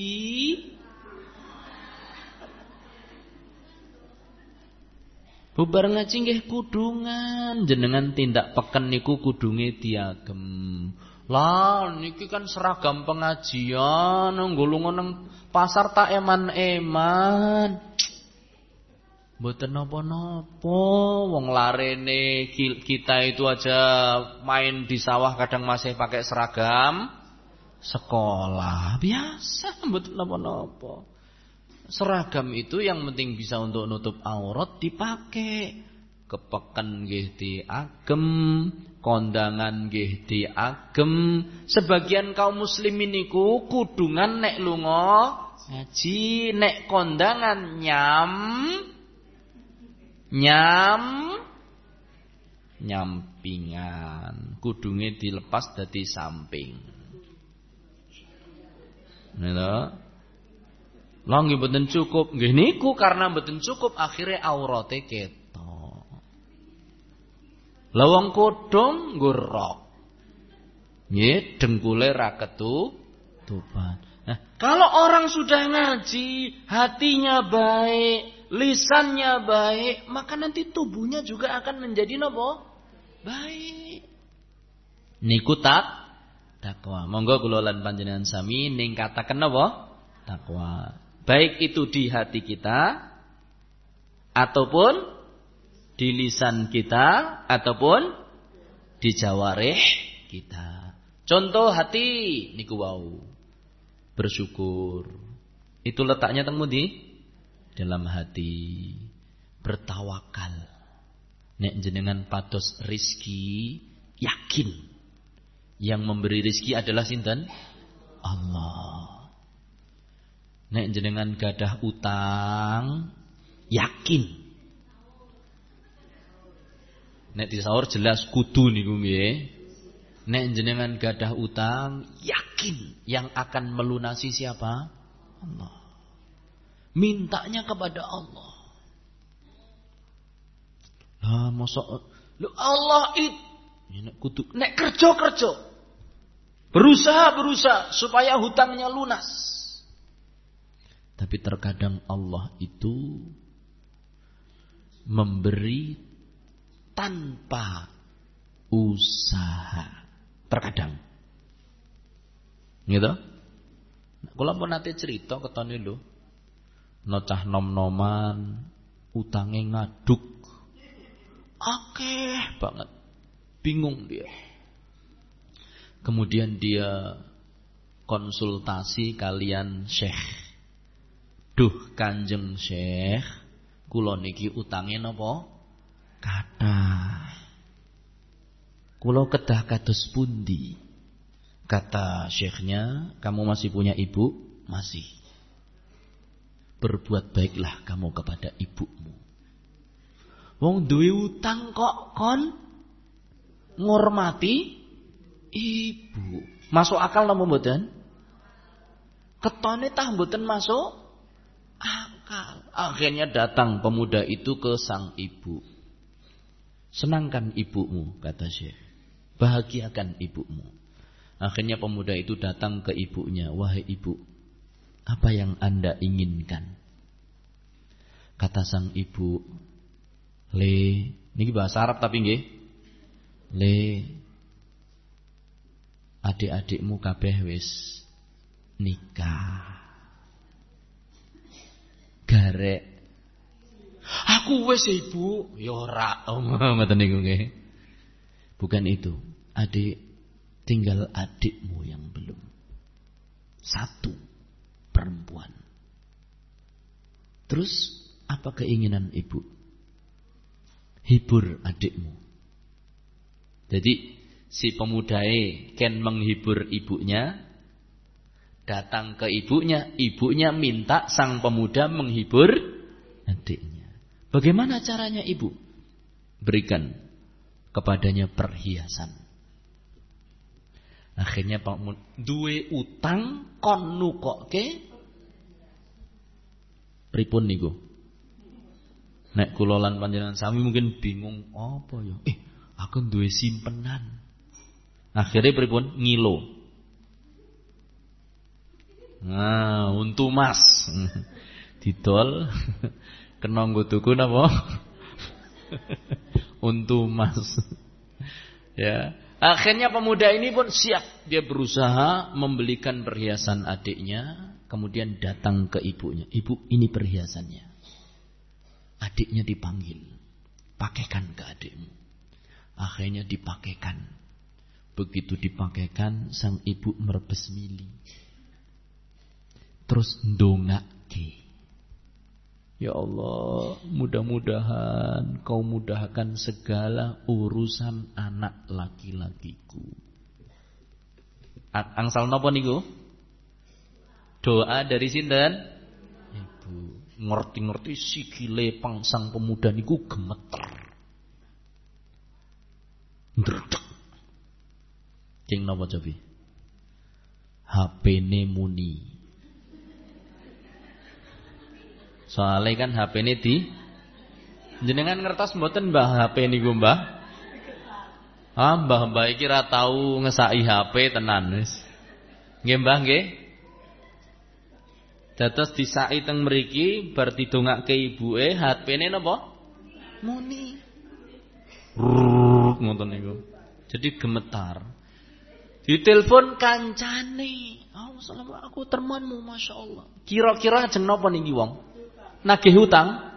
bubar ngaji nggih kudungan. Jenengan tindak peken niku kudunge diagem. Lah niki kan seragam pengajian nggulung nang pasar tak eman-eman. Mboten napa-napa, wong larene kita itu aja main di sawah kadang masih pakai seragam sekolah. Biasa, mboten napa-napa. Seragam itu yang penting bisa untuk nutup aurat dipakai. Kepeken nggih diagem, kondangan nggih diagem. Sebagian kaum muslimin niku kudungan nek lunga ngaji, nek kondangan nyam nyam nyampingan, kudunge dilepas dadi samping. Nggih. Lah nggih mboten cukup. Nggih niku karena mboten cukup akhirnya aurate ketok. Lah wong kudung nggo rok. Nggih, dengkule ra ketutupan. Nah, kalau orang sudah ngaji, hatinya baik, lisannya baik, maka nanti tubuhnya juga akan menjadi napa? Baik. Niku tak takwa. Monggo kula lan panjenengan sami ningkataken napa? Takwa. Baik itu di hati kita ataupun di lisan kita ataupun di jawarih kita. Contoh hati niku wau. Bersyukur. Itu letaknya teng pundi? Dalam hati. Bertawakal. Nek jenengan pados rizki, yakin yang memberi rizki adalah sinten? Allah. Nek jenengan gadah utang, yakin. Nek disaur jelas kudu niku nggih. Nek jenengan gadah utang, yakin yang akan melunasi siapa? Allah. Mintanya kepada Allah. Lah mosok lu Allah itu nek kudu nek kerja-kerja. Berusaha-berusaha supaya hutangnya lunas. Tapi terkadang Allah itu memberi tanpa usaha. Terkadang. Gitu? Kula pun nate cerita ketone lho. Nocah nom-noman, utange ngaduk. Akeh banget. Bingung dia. Kemudian dia konsultasi kalian Syekh. Duh Kanjeng Syekh, kula niki utange napa? Kathah. Kula kedah kados pundi? Kata syekhnya, kamu masih punya ibu? Masih. Berbuat baiklah kamu kepada ibumu. Wong duwe utang kok kon ngormati ibu. Masuk akal napa mboten? Ketone tah mboten masuk akal. Akhirnya datang pemuda itu ke sang ibu. Senangkan ibumu, kata Syekh. Bahagiakan ibumu. Akhirnya pemuda itu datang ke ibunya. Wahai ibu, apa yang anda inginkan? Kata sang ibu, Le, ini bahasa Arab tapi nggih. Le, adik-adikmu kabeh wis nikah. Garek. Aku wis ibu, ya ora. Oh, ngoten niku nggih. Bukan itu. Adik, tinggal adikmu yang belum. Satu perempuan. Terus apa keinginan ibu? Hibur adikmu. Jadi si pemudae ken menghibur ibunya, datang ke ibunya, ibunya minta sang pemuda menghibur adiknya. Bagaimana caranya ibu? Berikan kepadanya perhiasan. Akhirnya duwe utang kon nukoke pripun niku? Nek kula lan panjenengan sami mungkin bingung apa ya? Eh, aku duwe simpenan. Akhirnya pripun? Ngilo. Nah, untu mas. Didol kena nggo tuku napa? Untu mas. Ya. Akhirnya pemuda ini pun siap. Dia berusaha membelikan perhiasan adiknya, kemudian datang ke ibunya. Ibu, ini perhiasannya. Adiknya dipanggil. Pakaikan ke adikmu. Akhirnya dipakaikan. Begitu dipakaikan, sang ibu merebes mili. Terus ndongake. Ya Allah, mudah-mudahan kau mudahkan segala urusan anak laki-lakiku. Angsal napa niku? Doa dari sinten? Ibu. Ngerti-ngerti sikile pangsang pemuda niku gemeter. Ndredeg. King napa cobi? H P-ne muni. Soalnya kan H P ini di jenengan ngertos mboten Mbah H P niku Mbah? Ah Mbah-mbah iki ra tau ngesaki H P tenan wis. Nggih Mbah nggih. Dados disaki teng mriki bar didongake ibuke H P-ne napa? Muni. Rrrr ngoten niku. Jadi gemetar. Ditelepon kancane. Oh, salam aku temanmu masyaallah. Kira-kira ajeng napa niki wong? Nagih hutang.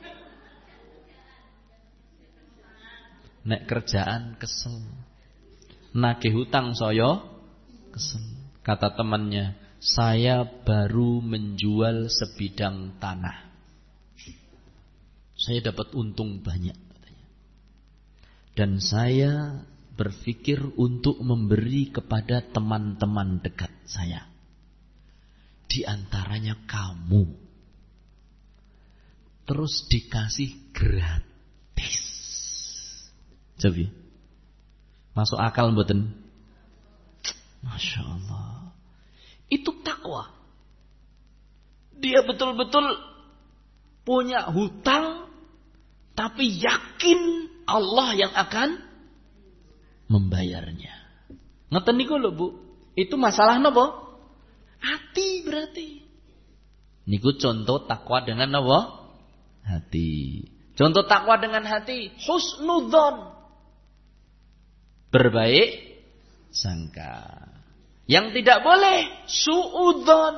Nek kerjaan kesel. Nagih hutang saya kesel. Kata temannya, saya baru menjual sebidang tanah. Saya dapat untung banyak katanya. Dan saya berpikir untuk memberi kepada teman-teman dekat saya. Di antaranya kamu. Terus dikasih gratis. Jadi masuk akal mboten? Masya Allah. Itu takwa. Dia betul-betul punya hutang, tapi yakin Allah yang akan membayarnya. Ngeten niku lho Bu. Itu masalah napa? Hati berarti. Niku contoh takwa dengan napa? Hati. Contoh takwa dengan hati, husnudzon. Berbaik sangka. Yang tidak boleh suudzon.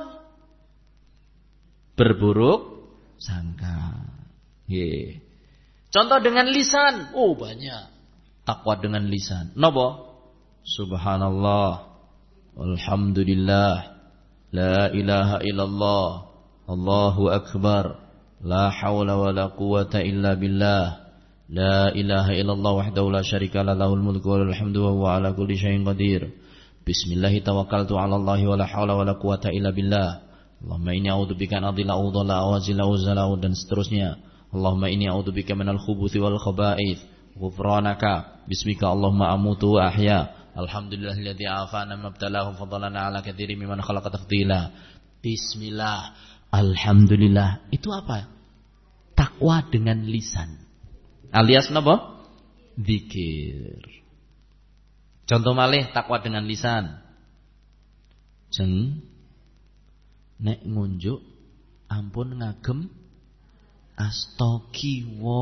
Berburuk sangka. Nggih. Contoh dengan lisan, oh banyak. Takwa dengan lisan. Napa? Subhanallah. Alhamdulillah. La ilaha illallah. Allahu akbar. La hawla wa la quwata illa billah. La ilaha illallah wahdahu la syarika la lahul mulku wa lahul hamdu wa huwa ala kulli syai'in qadir. Bismillahi tawakkaltu 'ala Allahi wa la hawla wa la quwata illa billah. Allahumma inni a'udzubika an adilla udalla awazila uzala dan seterusnya. Allahumma inni a'udzubika minal khubuthi wal khaba'ith. Ghufranaka bismika Allahumma amutu wa ahya. Alhamdulillahilladzi afana mabtalahu fadlana 'ala katsirin mimman khalaqa tafdila. Bismillah. Alhamdulillah. Itu apa? Takwa dengan lisan. Alias napa? Zikir. Contoh malih takwa dengan lisan. Jeng nek ngunjuk ampun ngagem astaghfiwa.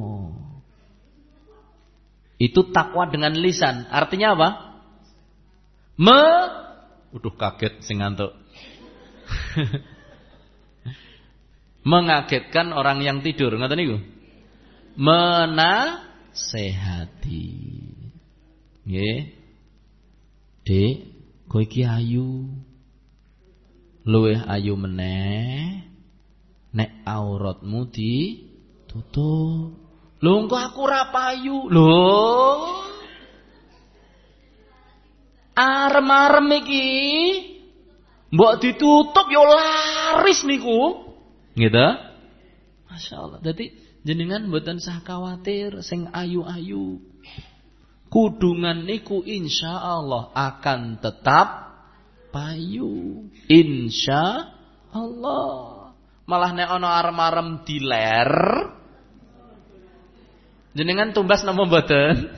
Itu takwa dengan lisan. Artinya apa? Me Uduh kaget sing ngantuk. Mengagetkan orang yang tidur, ngoten niku. Menasehati. Nggih. Dik, kowe iki ayu. Luwih ayu meneh. nek auratmu ditutup. Lho engko aku ora payu. Lho. Arem-arem iki mbok ditutup yo laris niku. Gitu. Masya Allah. Jadi jenengan mboten usah khawatir sing ayu-ayu. Kudungan niku insya Allah akan tetap payu. Insya Allah. Malah nek ana arem-arem diler, jenengan tumbas napa mboten?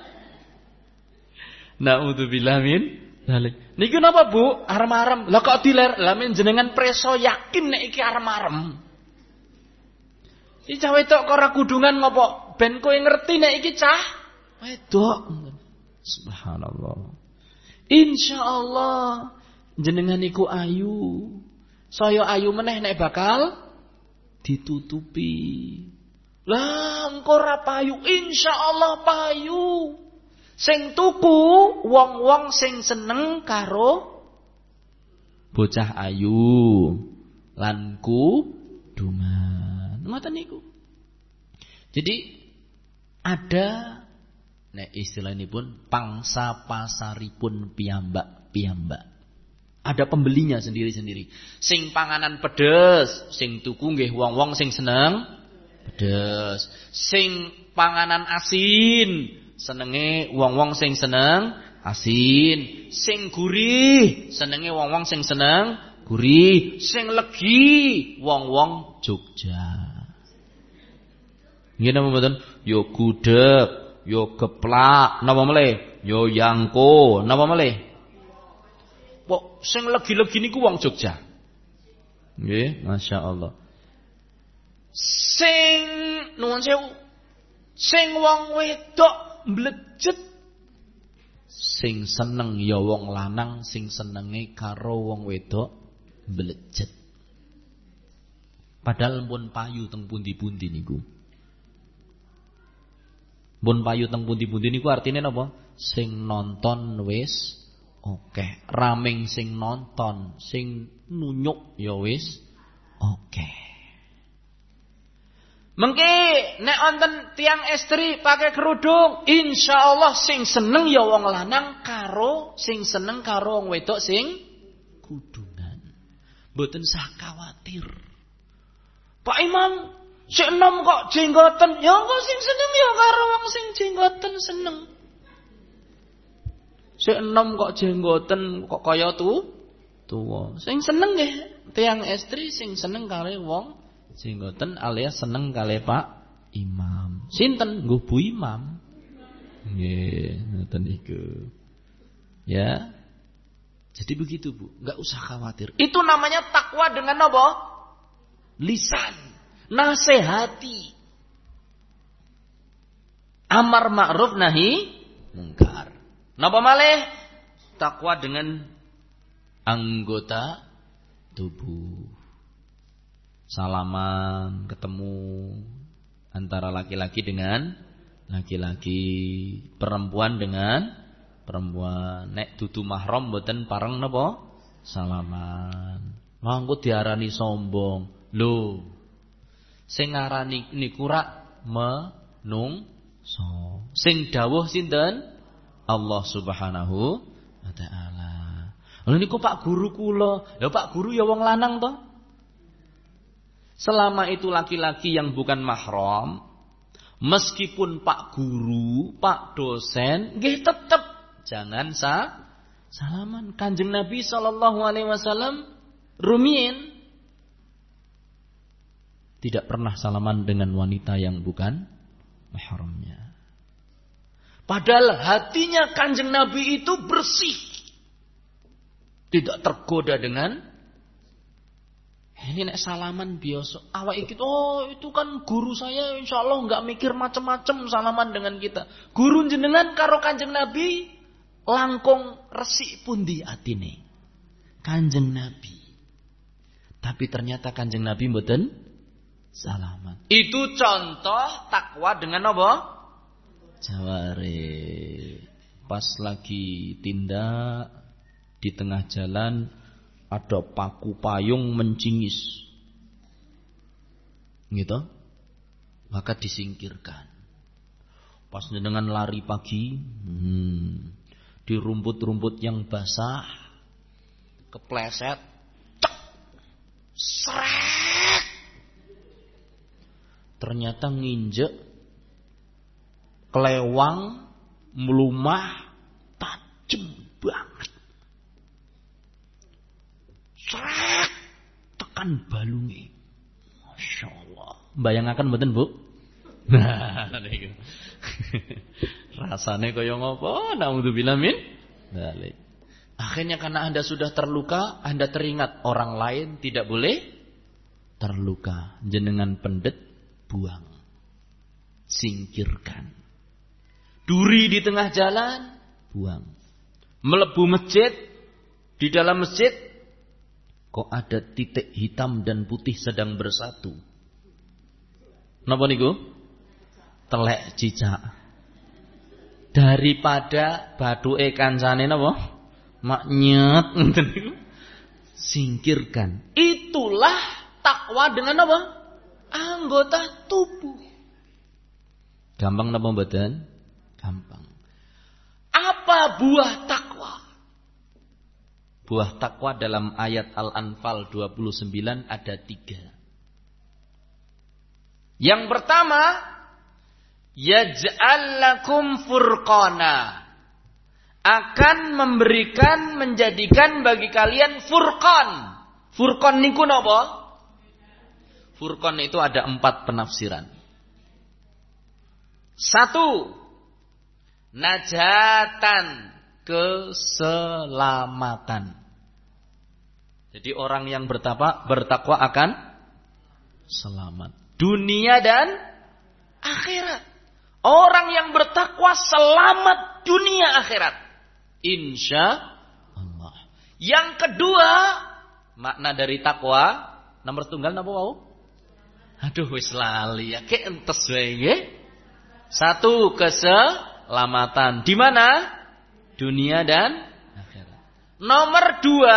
Naudzubillah min dzalik. Niki napa Bu? Arem-arem. Lah kok diler? Lah men jenengan preso yakin nek iki arem-arem. Iki cah wedok kok ora kudungan ngopo? Ben kowe ngerti nek iki cah wedok. Subhanallah. Insyaallah jenengan iku ayu. Saya ayu meneh nek bakal ditutupi. Lah engko ora payu, insyaallah payu. Sing tuku wong-wong sing seneng karo bocah ayu lan kudungan. Ngoten niku. Jadi ada nek istilahipun pangsa pasaripun piyambak-piyambak. Ada pembelinya sendiri-sendiri. Sing panganan pedes, sing tuku nggih wong-wong sing seneng pedes. Sing panganan asin, senenge wong-wong sing seneng asin. Sing gurih, senenge wong-wong sing seneng gurih. Sing legi, wong-wong Jogja. Nggih napa mboten? Yo gudeg, yo geplak, napa meleh? Yo yangko, napa meleh? Kok sing legi-legi niku wong Jogja. Nggih, masyaallah. Sing nuwun sewu, sing wong wedok mblejet. Sing seneng ya wong lanang sing senenge karo wong wedok mblejet. Padahal pun payu teng pundi-pundi niku. Pun payu teng pundi-pundi niku artine napa? Sing nonton wis oke, raming sing nonton, sing nunyuk ya wis oke. Mengki nek wonten tiang estri pakai kerudung, insyaallah sing seneng ya wong lanang karo sing seneng karo wong wedok sing kudungan. Mboten usah khawatir. Pak Imam, sik enom kok jenggoten, ya kok sing seneng ya karo wong sing jenggoten seneng. Sik enom kok jenggoten kok kaya tu tuwa. Sing seneng nggih tiyang estri sing seneng kare wong jenggoten alias seneng kale Pak Imam. Sinten? Nggo Bu Imam. Nggih, ngoten iku. Ya. Jadi begitu, Bu. Enggak usah khawatir. Itu namanya takwa dengan apa? Lisan. Nasihati. Amar ma'ruf nahi mungkar. Napa malih? Takwa dengan anggota tubuh. Salaman, ketemu antara laki-laki dengan laki-laki, perempuan dengan perempuan. Nek dudu mahram mboten pareng napa? Salaman. Mangko diarani sombong. Lho. Sing ngarani niku rak menungso. Sing dawuh sinten? Allah Subhanahu wa taala. Lha niku Pak Guru kula. Ya Pak Guru ya wong lanang to. Selama itu laki-laki yang bukan mahram, meskipun Pak Guru, Pak dosen, nggih tetep jangan sa salaman. Kanjeng Nabi sallallahu alaihi wasallam rumiyin tidak pernah salaman dengan wanita yang bukan mahramnya. Padahal hatinya Kanjeng Nabi itu bersih. Tidak tergoda dengan ini nek salaman biasa. Awak iki oh itu kan guru saya insyaallah enggak mikir macam-macam salaman dengan kita. Guru jenengan karo Kanjeng Nabi langkung resik pundi atine. Kanjeng Nabi. Tapi ternyata Kanjeng Nabi mboten salaman. Itu contoh takwa dengan apa? Jaware. Pas lagi tindak di tengah jalan ada paku payung mencingis. Gitu. Maka disingkirkan. Pas dengan lari pagi, hmm, di rumput-rumput yang basah, kepleset, cek, seret. Ternyata nginjek, kelewang, melumah, tajam banget. Seret, tekan balungi. Masya Allah. Bayangkan mboten, Bu? Nah, niku. Rasane kaya ngopo? Naudzubillah min dzalik. Akhirnya karena Anda sudah terluka, Anda teringat orang lain tidak boleh terluka. Jenengan pendet, buang. Singkirkan. Duri di tengah jalan, buang. Melebu masjid, di dalam masjid kok ada titik hitam dan putih sedang bersatu. Napa niku? Telek cicak. Daripada bathuke kancane napa? Maknyet ngoten niku. Singkirkan. Itulah takwa dengan apa? Anggota tubuh. Gampang napa mboten? Gampang. Apa buah takwa? Buah takwa dalam ayat Al-Anfal dua puluh sembilan ada tiga. Yang pertama, yaj'al lakum furqana, akan memberikan, menjadikan bagi kalian furqan. Furqan niku napa? Furqan itu ada empat penafsiran. Satu, najatan, keselamatan. Jadi orang yang bertakwa, bertakwa akan selamat dunia dan akhirat. Orang yang bertakwa selamat dunia akhirat, insya Allah. Yang kedua, makna dari takwa nomor tunggal napa wau? Aduh wis lali ya, ke entes wae nggih. Satu, keselamatan. Di mana? Dunia dan akhirat. Nomor dua,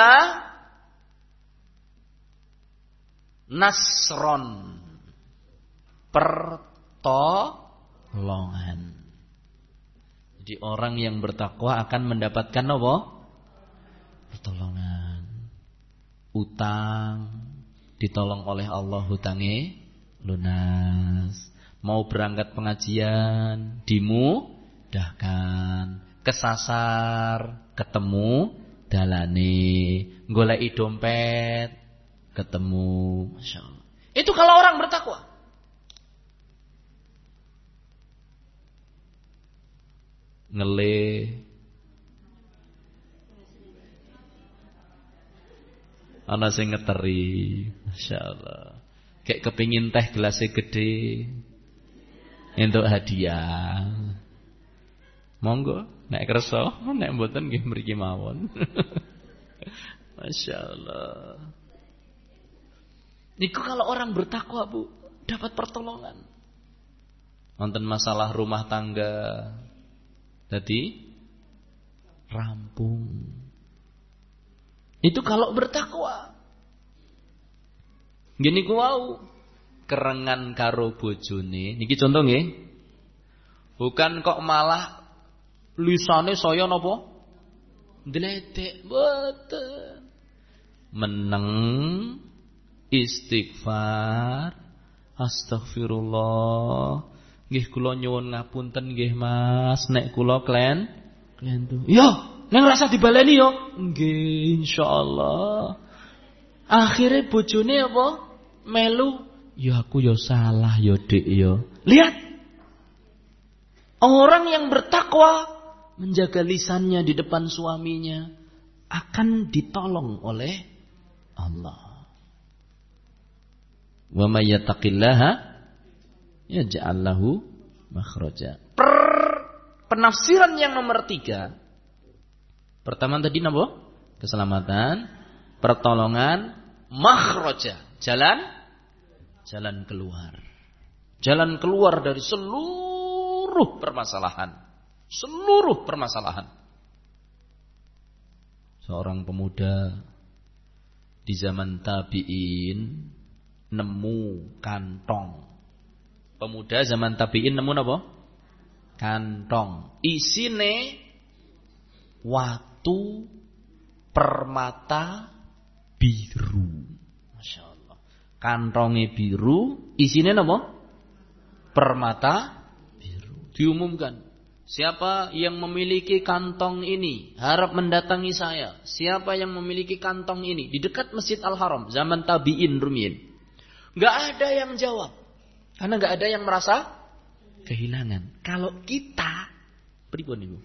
nasron, pertolongan. Jadi orang yang bertakwa akan mendapatkan apa? Pertolongan. Utang ditolong oleh Allah, hutange lunas. Mau berangkat pengajian dimudahkan. Kesasar ketemu dalane. Goleki dompet ketemu. Masya Allah. Itu kalau orang bertakwa. Ngele, ana sing ngeteri, Masya Allah. Kayak kepingin teh gelasnya gede untuk hadiah. Monggo, nek kersa, nek mboten nggih mriki mawon. Masya Allah. Niku kalau orang bertakwa, Bu, dapat pertolongan. Wonten masalah rumah tangga, jadi rampung. Itu kalau bertakwa. Gini ku wau, kerengan karo bojone. Niki contoh nggih. Bukan kok malah lisane saya napa? Ndledek, mboten. Meneng, istighfar, astagfirullah. Nggih kula nyuwun ngapunten nggih Mas, nek kula klen klentu. Yo, nek rasa dibaleni yo. Nggih insyaallah. Akhire bojone apa? Melu, ya aku yo salah yo Dik yo. Lihat. Orang yang bertakwa menjaga lisannya di depan suaminya akan ditolong oleh Allah. Wa may yattaqillaha yaj'al lahu makhraja. Per penafsiran yang nomor tiga. Pertama tadi napa? Keselamatan, pertolongan, makhraja, jalan jalan keluar. Jalan keluar dari seluruh permasalahan. Seluruh permasalahan. Seorang pemuda di zaman tabi'in nemu kantong. Pemuda zaman tabi'in nemu apa? Kantong. Isine watu permata biru. Masya Allah. Kantongnya biru, isinya apa? Permata biru. Diumumkan, siapa yang memiliki kantong ini harap mendatangi saya. Siapa yang memiliki kantong ini di dekat Masjid Al-Haram zaman tabi'in rumiyin. Gak ada yang jawab, karena gak ada yang merasa kehilangan. Kalau kita pripun niku?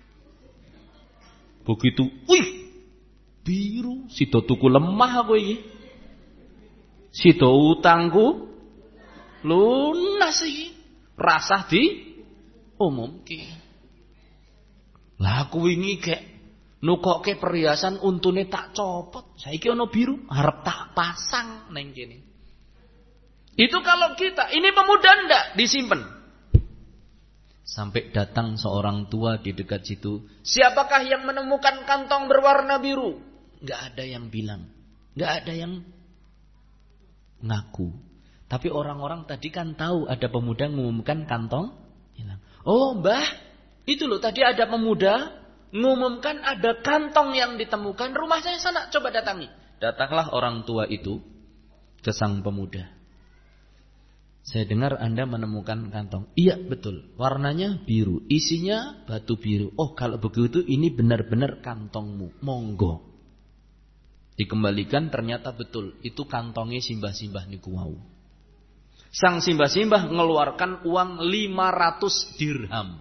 Begitu, wih, biru, sida tuku lemah aku iki. Sida utangku lunas iki. Rasah di umumke. Lah aku wingi gek nukokke perhiasan untune tak copot. Saiki ana biru, arep tak pasang neng kene. Itu kalau kita, ini pemuda ndak disimpen. Sampai datang seorang tua di dekat situ. Siapakah yang menemukan kantong berwarna biru? Enggak ada yang bilang. Enggak ada yang ngaku. Tapi orang-orang tadi kan tahu ada pemuda mengumumkan kantong hilang. Oh mbah, itu loh tadi ada pemuda mengumumkan ada kantong yang ditemukan. Rumah saya sana, coba datangi. Datanglah orang tua itu ke sang pemuda. Saya dengar Anda menemukan kantong. Iya betul, warnanya biru, isinya batu biru. Oh kalau begitu ini benar-benar kantongmu, monggo. Dikembalikan, ternyata betul, itu kantongnya simbah-simbah niku wau. Sang simbah-simbah mengeluarkan uang lima ratus dirham.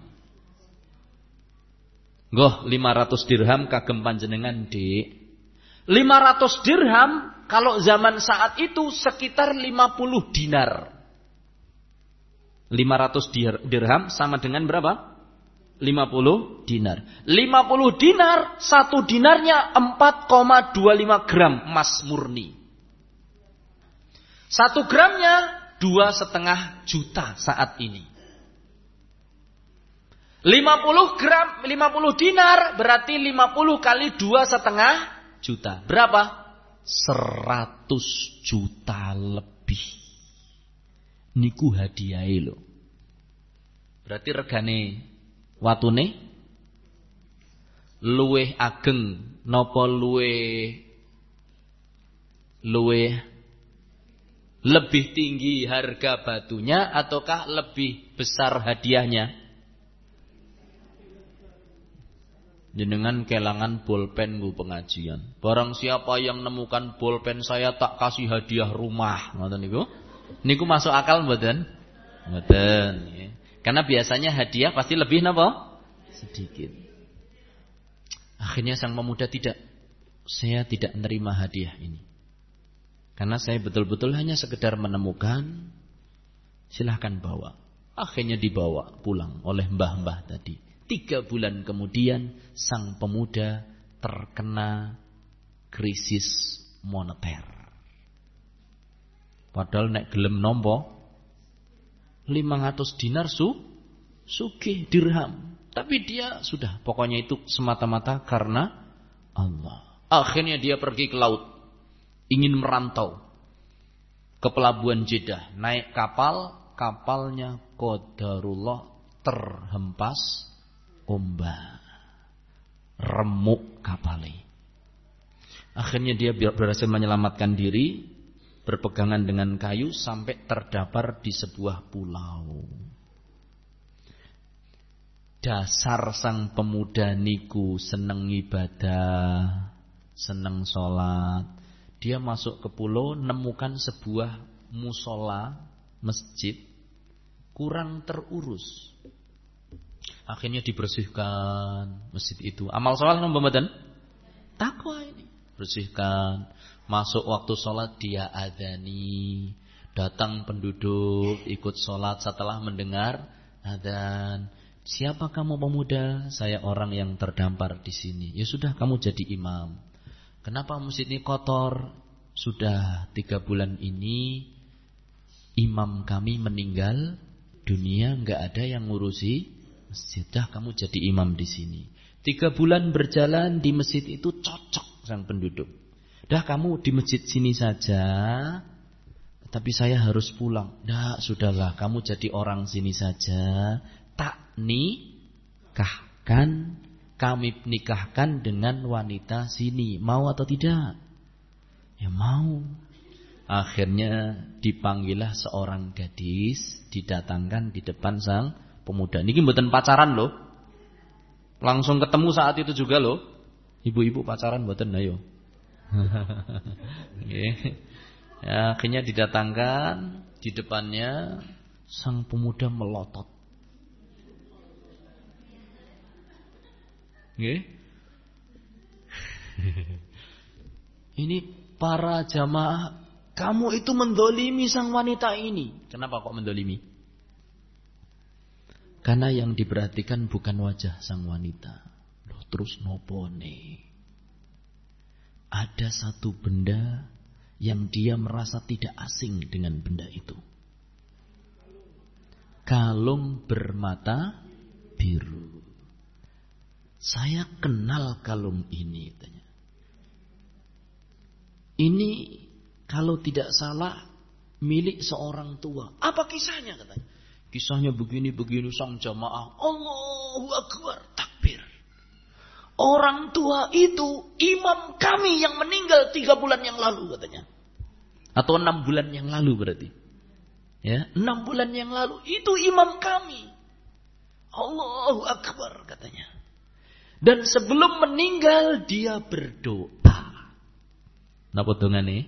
Goh, lima ratus dirham kagem panjenengan, Dik. lima ratus dirham kalau zaman saat itu sekitar lima puluh dinar. lima ratus dirham sama dengan berapa? lima puluh dinar. lima puluh dinar, satu dinarnya empat koma dua lima gram emas murni. Satu gramnya dua setengah juta saat ini. lima puluh gram, lima puluh dinar berarti lima puluh kali dua setengah juta. Berapa? Seratus juta lebih. Niku hadiahe lho. Berarti regane watune luweh ageng napa luweh luweh lebih tinggi harga batunya ataukah lebih besar hadiahnya? Jenengan kelangan bolpen nggo pengajian. Barang siapa yang nemukan bolpen saya tak kasih hadiah rumah, ngoten niku. Niku masuk akal mboten? Mboten, ya. Karena biasanya hadiah pasti lebih napa? Sedikit. Akhirnya sang pemuda tidak, saya tidak menerima hadiah ini. Karena saya betul-betul hanya sekedar menemukan, silahkan bawa. Akhirnya dibawa pulang oleh mbah-mbah tadi. Tiga bulan kemudian sang pemuda terkena krisis moneter. Padahal nek gelem nompo lima ratus dinar su sugih dirham. Tapi dia sudah, pokoknya itu semata-mata karena Allah. Akhirnya dia pergi ke laut, ingin merantau ke pelabuhan Jeddah, naik kapal, kapalnya qadarullah terhempas ombak, remuk kapalnya. Akhirnya dia berhasil menyelamatkan diri, berpegangan dengan kayu sampai terdampar di sebuah pulau. Dasar sang pemuda niku seneng ibadah, seneng sholat. Dia masuk ke pulau, nemukan sebuah musola, masjid, kurang terurus. Akhirnya dibersihkan masjid itu. Amal sholat napa mboten? Takwa ini. Bersihkan. Masuk waktu sholat dia adzani. Datang penduduk ikut sholat setelah mendengar adzan. Siapa kamu pemuda? Saya orang yang terdampar di sini. Ya sudah, kamu jadi imam. Kenapa masjid ini kotor? Sudah tiga bulan ini imam kami meninggal dunia, nggak ada yang ngurusi masjid. Dah kamu jadi imam di sini. Tiga bulan berjalan di masjid itu cocok sang penduduk. Dah kamu di masjid sini saja. tapi saya harus pulang. Nggak, sudahlah, kamu jadi orang sini saja. Tak nikahkan, kami nikahkan dengan wanita sini. Mau atau tidak? Ya mau. Akhirnya dipanggillah seorang gadis, didatangkan di depan sang pemuda. Niki mboten pacaran loh. Langsung ketemu saat itu juga loh. Ibu-ibu pacaran mboten ayo. Okay. Ya, akhirnya didatangkan, di depannya sang pemuda melotot. Okay. Ini para jamaah, kamu itu mendolimi sang wanita ini. Kenapa kok mendolimi? Karena yang diperhatikan bukan wajah sang wanita. Loh, terus nopo nih? Ada satu benda yang dia merasa tidak asing dengan benda itu. Kalung bermata biru. Saya kenal kalung ini, katanya. Ini kalau tidak salah milik seorang tua. Apa kisahnya, katanya? Kisahnya begini-begini, sang jamaah Allahu Akbar, takbir. Orang tua itu imam kami yang meninggal tiga bulan yang lalu, katanya. Atau enam bulan yang lalu berarti. Ya, enam bulan yang lalu itu imam kami. Allahu Akbar, katanya. Dan sebelum meninggal dia berdoa. Napa dongane?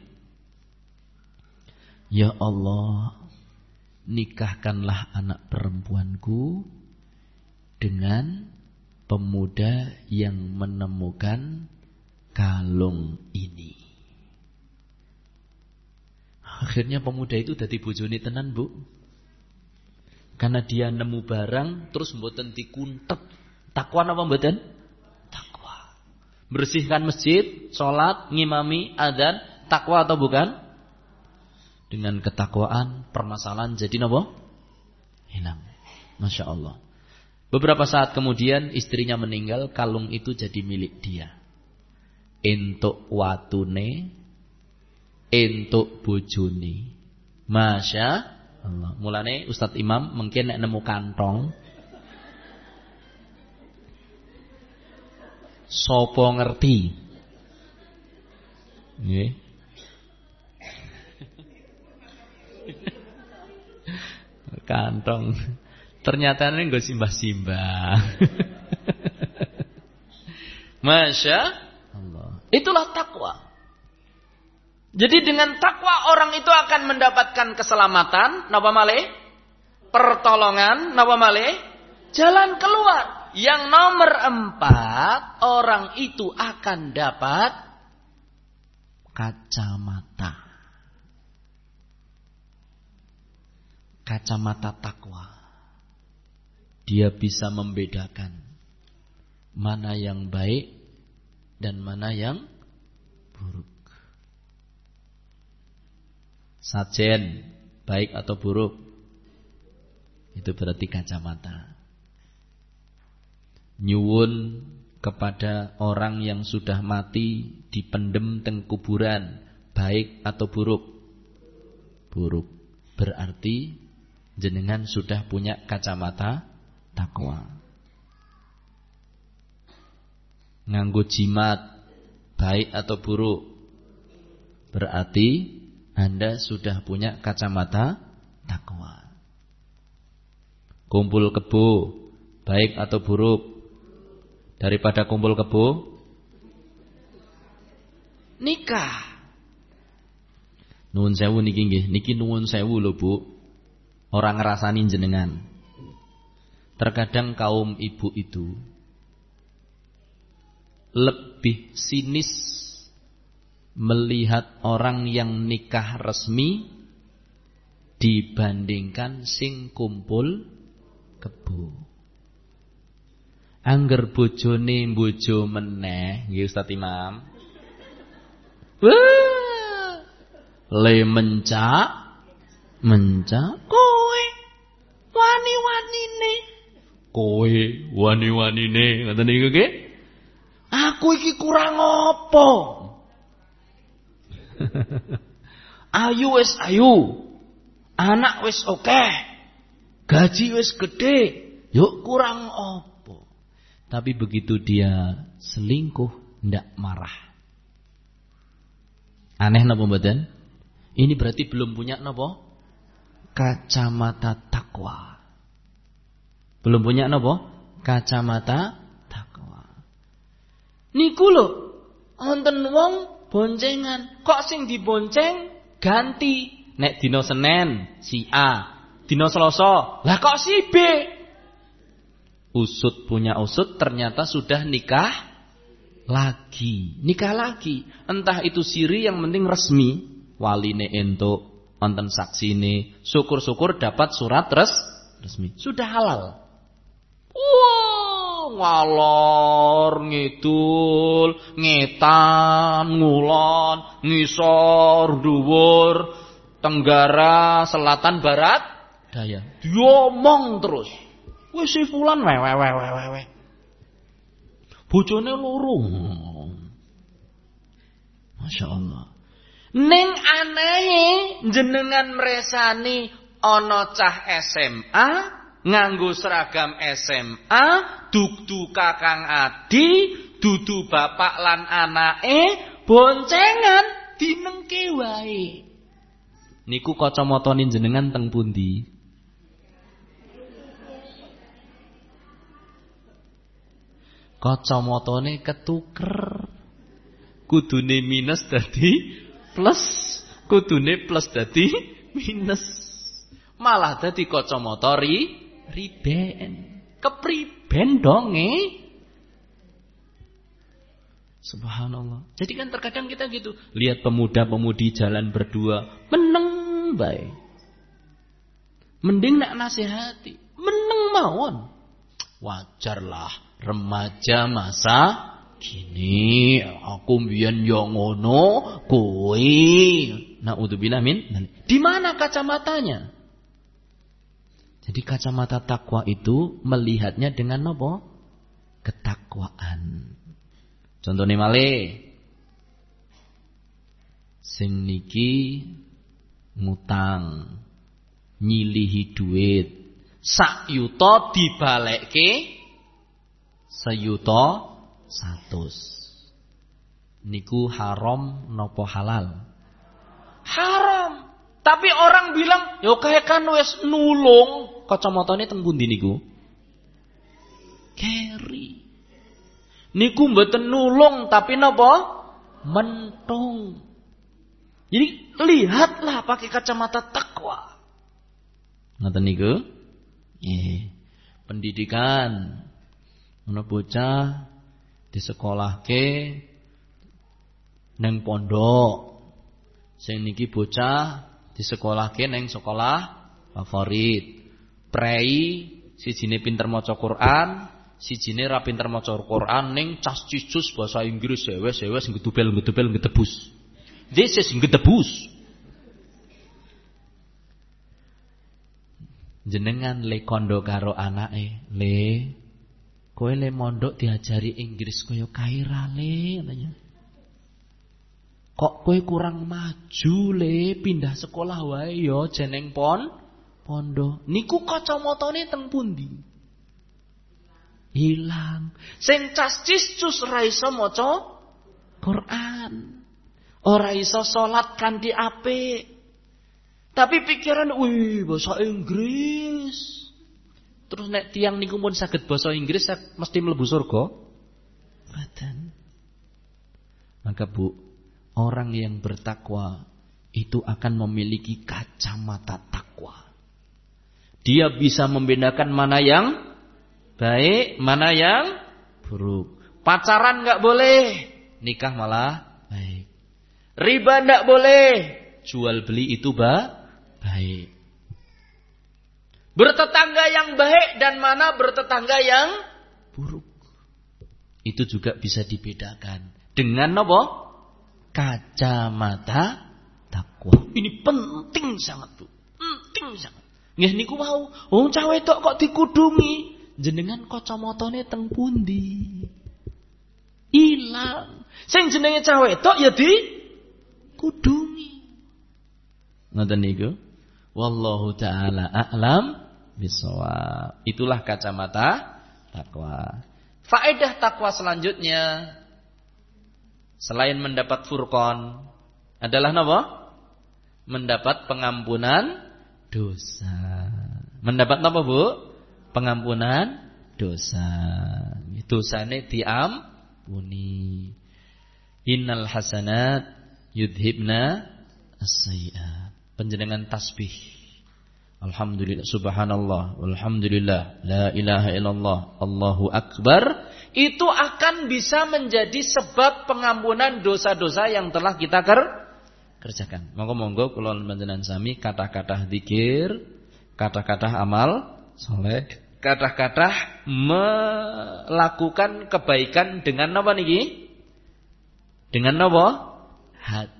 Ya Allah, nikahkanlah anak perempuanku dengan pemuda yang menemukan kalung ini. Akhirnya pemuda itu dadi bojone tenan, Bu. Karena dia nemu barang terus mboten dikuntet. Takwa apa mboten? Takwa. Bersihkan masjid, salat, ngimami, adzan, takwa atau bukan? Dengan ketakwaan permasalahan jadi napa? Hilang. Masya Allah. Beberapa saat kemudian istrinya meninggal, kalung itu jadi milik dia. Entuk watune, entuk bojone. Masya Allah. Mulane Ustadz Imam mungkin nek nemu kantong, sopo ngerti? Nggih. Kantong. Ternyata ini gak simbah-simbah. Masya Allah. Itulah takwa. Jadi dengan takwa orang itu akan mendapatkan keselamatan. Napa malih? Pertolongan. Napa malih? Jalan keluar. Yang nomor empat, orang itu akan dapat kacamata. Kacamata takwa. Dia bisa membedakan mana yang baik dan mana yang buruk. Sajen, baik atau buruk, itu berarti kacamata. Nyuwun kepada orang yang sudah mati dipendem teng kuburan, baik atau buruk? Buruk. Berarti jenengan sudah punya kacamata takwa. Nganggo jimat, baik atau buruk? Berarti Anda sudah punya kacamata takwa. Kumpul kebo, baik atau buruk? Daripada kumpul kebo, nikah. Nuwun sewu niki nggih, niki nuwun sewu lho Bu. Orang ngerasani jenengan. Terkadang kaum ibu itu lebih sinis melihat orang yang nikah resmi dibandingkan sing kumpul kebo. Angger bojone bojo meneh, nggih Ustaz Imam. Wah! Le mencak, mencak kowe wani-wanine. Kowe wani-wanine, ngoten niku nggih. Aku iki kurang apa? Ayu wis ayu. Anak wis akeh. Gaji wis gede. Yuk kurang apa? Tapi begitu dia selingkuh ndak marah. Aneh napa mboten? Ini berarti belum punya napa? Kacamata takwa. Belum punya napa? Kacamata takwa. Niku lho, wonten wong boncengan, kok sing dibonceng ganti. Nek dina Senin si A, dina Selasa, lah kok si B. Usut punya usut ternyata sudah nikah lagi. Nikah lagi. Entah itu siri yang penting resmi, waline entuk, wonten saksine, syukur-syukur dapat surat res resmi. Sudah halal. Wah, ngalor ngidul, ngetan, ngulon, ngisor, dhuwur, tenggara, selatan, barat, daya. Diomong terus. Wis si fulan wewe wewe wewe. Bojone loro. Masya Allah. Ning anehe jenengan mresani ana cah S M A nganggo seragam S M A, dudu kakang adi, dudu bapak lan anake, boncengan dinengke wae. Niku kacamatane jenengan teng pundi? Kacamatane ketuker. Kudune minus dadi plus, kudune plus dadi minus. Malah dadi kacamata ri riben. Kepriben donge. Subhanallah. Jadi kan terkadang kita gitu, lihat pemuda-pemudi jalan berdua, meneng bae. Mending nak nasihati, meneng mawon. Wajarlah remaja masa gini, aku mbiyen yo ngono, kowe. Naudzubillah min. Di mana kacamatanya? Jadi kacamata takwa itu melihatnya dengan apa? Ketakwaan. Contohnya malih, sing niki ngutang, nyilihi duit, sak yuta dibalekke seyuta satus. Niku haram napa halal? Haram. Tapi orang bilang, yo kae kan wis nulung, kacamatane teng pundi niku? Keri. Niku mboten nulung tapi napa? Mentung. Jadi lihatlah pakai kacamata takwa. Ngoten niku? Nggih. Pendidikan ana bocah disekolahke nang pondok. Sing niki bocah disekolahke nang sekolah favorit. Prei sijine pinter maca Quran, sijine ra pinter maca Quran ning cas cicus bahasa Inggris sewes-sewes ngedubel-ngedubel ngedebus. This is ngedebus. Jenengan le kondo karo anake, "Le, kowe le mondok diajari Inggris kaya Kaira le," katanya. "Kok kowe kurang maju le, pindah sekolah wae ya jeneng pon pondok." Niku kacamatane teng pundi? Hilang. Sing cas ciscus ora iso maca Quran. Ora iso salat kanthi apik. Tapi pikiran, wih, bahasa Inggris. Terus nek tiang niku pun saged basa Inggris mesti mlebu surga? Mboten. Maka Bu, orang yang bertakwa itu akan memiliki kacamata takwa. Dia bisa membedakan mana yang baik, mana yang buruk. Pacaran enggak boleh, nikah malah baik. Riba enggak boleh, jual beli itu ba baik. Bertetangga yang baik dan mana bertetangga yang buruk. Itu juga bisa dibedakan dengan apa? Kacamata takwa. Ini penting sangat, Bu. Penting sangat. Nggih niku wau, wong cah wedok kok dikudungi, jenengan kacamatane teng pundi? Ilang. Sing jenenge cah wedok ya di kudungi. Ngoten niku. Wallahu taala a'lam bishawab. Itulah kacamata takwa. Faedah takwa selanjutnya selain mendapat furqan adalah napa? Mendapat pengampunan dosa. Mendapat napa, Bu? Pengampunan dosa. Dosane diampuni. Innal hasanat yudhibna as-sayyi'at. Panjenengan tasbih. Alhamdulillah, subhanallah, walhamdulillah, la ilaha illallah, Allahu akbar. Itu akan bisa menjadi sebab pengampunan dosa-dosa yang telah kita ker kerjakan. Monggo-monggo kula panjenengan sami kata-kata zikir, kata-kata amal saleh, kata-kata melakukan kebaikan dengan apa niki? Dengan apa? Hati.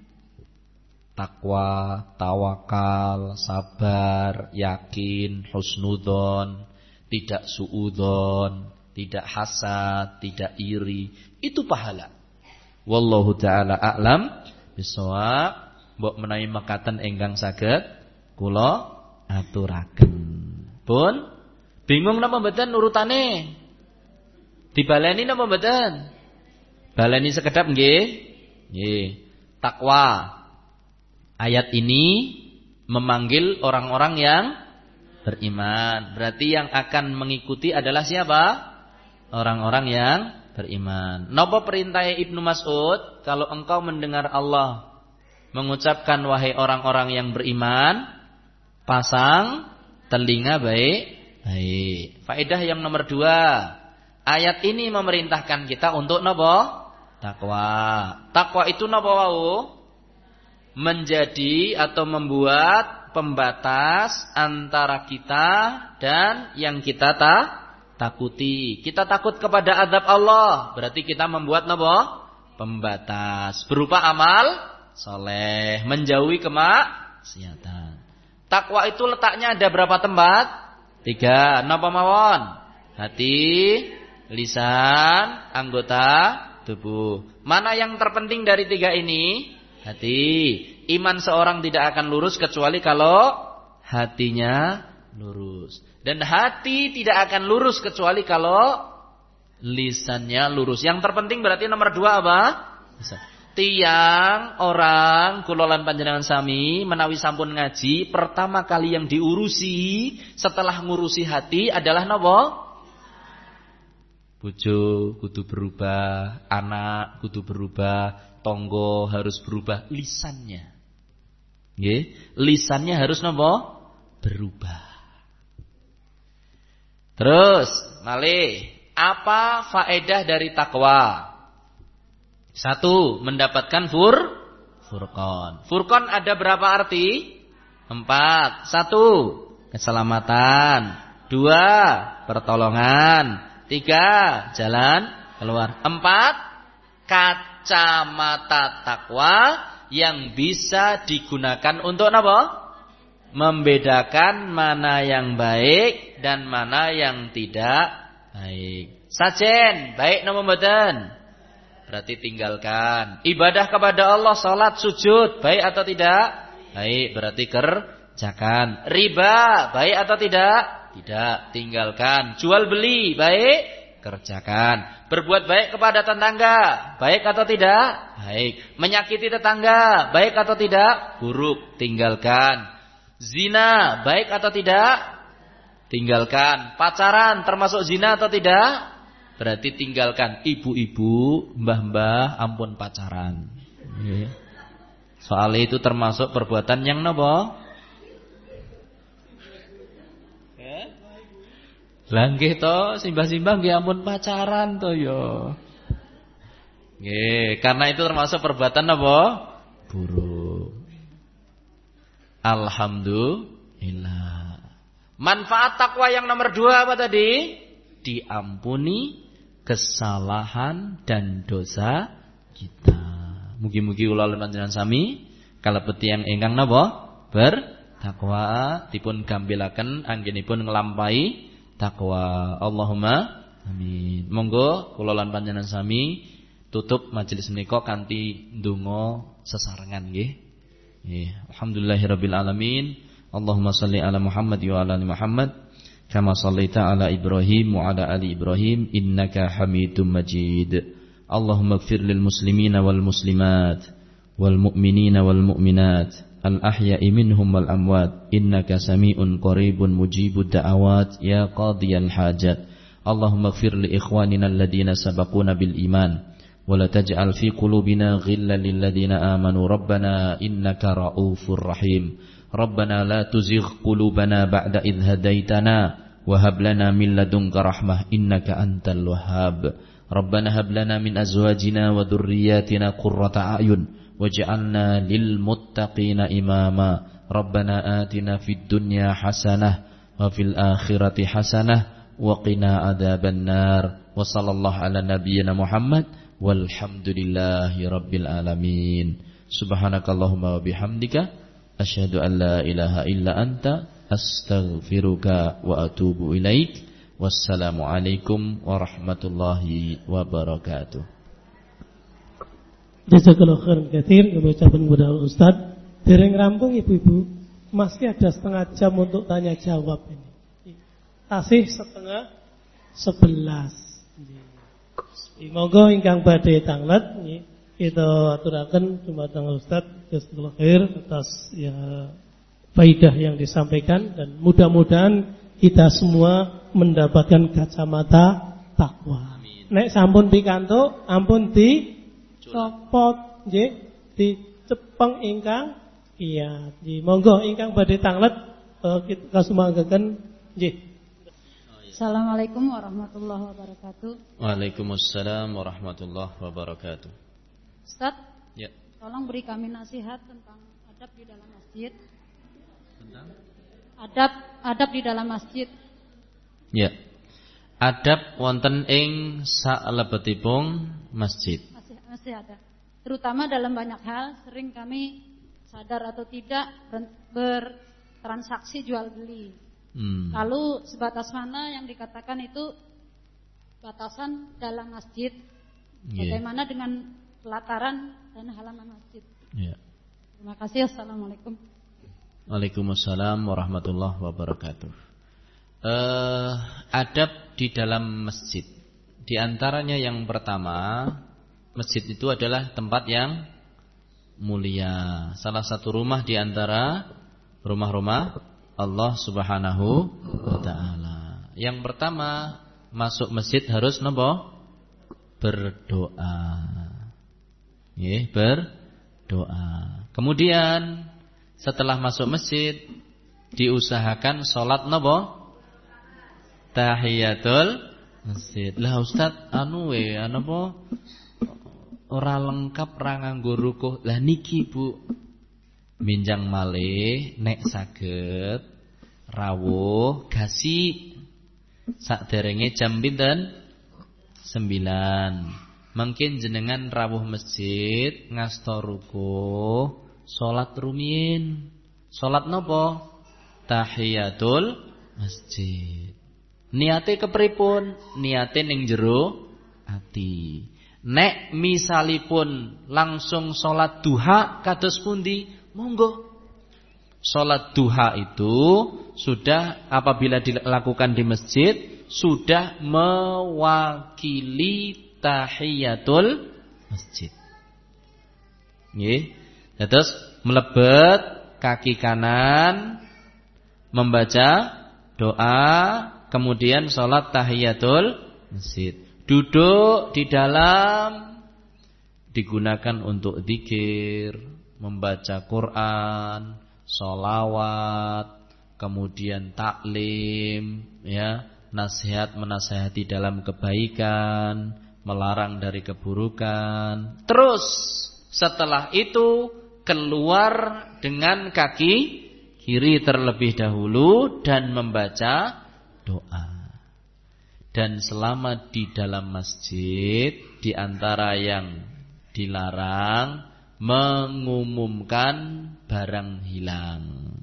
Takwa, tawakal, sabar, yakin, husnudzon, tidak suudzon, tidak hasad, tidak iri. Itu pahala. Wallahu taala a'lam bishawab. Mbok menawi mekaten ingkang saged kula aturaken. Pun bingung napa mboten urutane? Dibaleni napa mboten? Baleni sekedap nggih. Nggih. Takwa. Ayat ini memanggil orang-orang yang beriman. Berarti yang akan mengikuti adalah siapa? Orang-orang yang beriman. Napa perintah Ibnu Mas'ud? Kalau engkau mendengar Allah mengucapkan wahai orang-orang yang beriman, pasang telinga baik-baik. Faedah yang nomor dua. Ayat ini memerintahkan kita untuk napa? Takwa. Takwa itu napa wau? Menjadi atau membuat pembatas antara kita dan yang kita tak takuti. Kita takut kepada azab Allah, berarti kita membuat napa? Pembatas berupa amal saleh, menjauhi kemaksiatan. Takwa itu letaknya ada berapa tempat? Tiga. Napa mawon? Hati, lisan, anggota tubuh. Mana yang terpenting dari tiga ini? Hati. Iman seorang tidak akan lurus kecuali kalau hatinya lurus. Dan hati tidak akan lurus kecuali kalau lisannya lurus. Yang terpenting berarti nomor dua apa? Lisan. Tiang orang kulolan panjenengan sami menawi sampun ngaji, pertama kali yang diurusi setelah ngurusi hati adalah napa? Bojo kudu berubah, anak kudu berubah, tonggo harus berubah, lisannya. Nggih, lisannya harus napa? Berubah. Terus, malih, apa faedah dari takwa? Satu, mendapatkan fur furqan. Furqan ada berapa arti? Empat. Satu, keselamatan. Dua, pertolongan. Tiga, jalan keluar. Empat, kacamata takwa yang bisa digunakan untuk apa? Membedakan mana yang baik dan mana yang tidak baik. Sajen, baik napa mboten? Berarti tinggalkan. Ibadah kepada Allah, salat, sujud, baik atau tidak? Baik, berarti kerjakan. Riba, baik atau tidak? Tidak, tinggalkan. Jual beli, baik, kerjakan. Berbuat baik kepada tetangga, baik atau tidak? Baik. Menyakiti tetangga, baik atau tidak? Buruk, tinggalkan. Zina, baik atau tidak? Tinggalkan. Pacaran termasuk zina atau tidak? Berarti tinggalkan. Ibu-ibu, mbah-mbah, ampun pacaran. Soal itu termasuk perbuatan yang napa? Langgih to, simbah-simbah nggih ampun pacaran to yo. Nggih, karena itu termasuk perbuatan apa? Buruk. Alhamdulillah. Manfaat takwa yang nomor dua apa tadi? Diampuni kesalahan dan dosa kita. Mugi-mugi kula panjenengan sami kalebet tiyang ingkang napa? Bertakwa dipun gambilaken anggenipun nglampahi takwa. Allahumma amin. Monggo kula lan panjenengan sami tutup majelis menika kanthi ndonga sesarengan nggih. Ya, alhamdulillahirabbil alamin. Allahumma shalli ala Muhammad wa ala ali Muhammad kama shallaita ala Ibrahim wa ala ali Ibrahim innaka Hamidum Majid. Allahumma ighfir lil muslimina wal muslimat wal mu'minina wal mu'minat al ahya'i minhum wal amwat innaka sami'un qaribun mujibud da'awat ya qadiyal hajat. Allahumma ighfir li ikhwanina alladhina sabaquna bil iman wa la taj'al fi qulubina ghillan lil ladzina amanu rabbana innaka ra'ufur rahim. Rabbana la tuzigh qulubana ba'da idh hadaitana wa hab lana min ladunka rahmah innaka antal wahhab. Rabbana hab lana min azwajina wa dhurriyyatina qurrata a'yun waj'alna lil muttaqina imama. Rabbana atina fid dunya hasanah wa fil akhirati hasanah wa qina adzabannar. Wa sallallahu ala nabiyyina Muhammad walhamdulillahi rabbil alamin. Subhanakallahumma wa bihamdika asyhadu an la ilaha illa anta astaghfiruka wa atubu ilaik. Wassalamu alaikum warahmatullahi wabarakatuh. Jazakallahu khairan katsir ucapan kepada Ustaz. Dereng rampung ibu-ibu, masih ada setengah jam untuk tanya jawab ini. Tasih setengah sebelas. Monggo ingkang badhe tanglet nggih kita aturaken dumateng Ustaz jazakallahu khair atas ya faidah yang disampaikan dan mudah-mudahan kita semua mendapatkan kacamata takwa. Nek sampun pikantuk ampun dicopot nggih, dicepeng ingkang iya. Nggih monggo ingkang badhe tanglet kita kasumangaken nggih. Assalamualaikum warahmatullahi wabarakatuh. Waalaikumsalam warahmatullahi wabarakatuh. Ustaz, ya. Tolong beri kami nasihat tentang adab di dalam masjid. Tentang adab adab di dalam masjid. Ya. Adab wonten ing salebetipun masjid. Masih masih ada. Terutama dalam banyak hal sering kami sadar atau tidak bertransaksi jual beli. Hmm. Lalu sebatas mana yang dikatakan itu batasan dalam masjid? Yeah. Bagaimana dengan pelataran dan halaman masjid? Yeah. Terima kasih. Assalamualaikum. Waalaikumsalam warahmatullahi wabarakatuh. Uh, adab di dalam masjid. Di antaranya yang pertama, masjid itu adalah tempat yang mulia. Salah satu rumah di antara rumah-rumah Allah Subhanahu wa ta'ala. Yang pertama, masuk masjid harus napa? Berdoa. Nggih, berdoa. Kemudian setelah masuk masjid diusahakan salat napa? Tahiyatul masjid. Lah Ustaz, anu we napa? Ora lengkap ra nganggo rukuh. Lah niki Bu, minjang malih nek saged rawuh gasi sakderenge jam pinten? sembilan. Mungkin jenengan rawuh masjid ngasta rukuh, salat rumiyin. Salat napa? Tahiyatul masjid. Niate kepripun? Niate ning jero ati. Nek misalipun langsung salat duha kados pundi? Monggo. Salat duha itu sudah apabila dilakukan di masjid sudah mewakili tahiyatul masjid. Nggih. Terus melebet kaki kanan membaca doa, kemudian salat tahiyatul masjid. Duduk di dalam digunakan untuk zikir, membaca Quran, sholawat, kemudian taklim, ya, nasihat menasihati dalam kebaikan, melarang dari keburukan. Terus setelah itu keluar dengan kaki kiri terlebih dahulu dan membaca doa. Dan selama di dalam masjid, di antara yang dilarang mengumumkan barang hilang.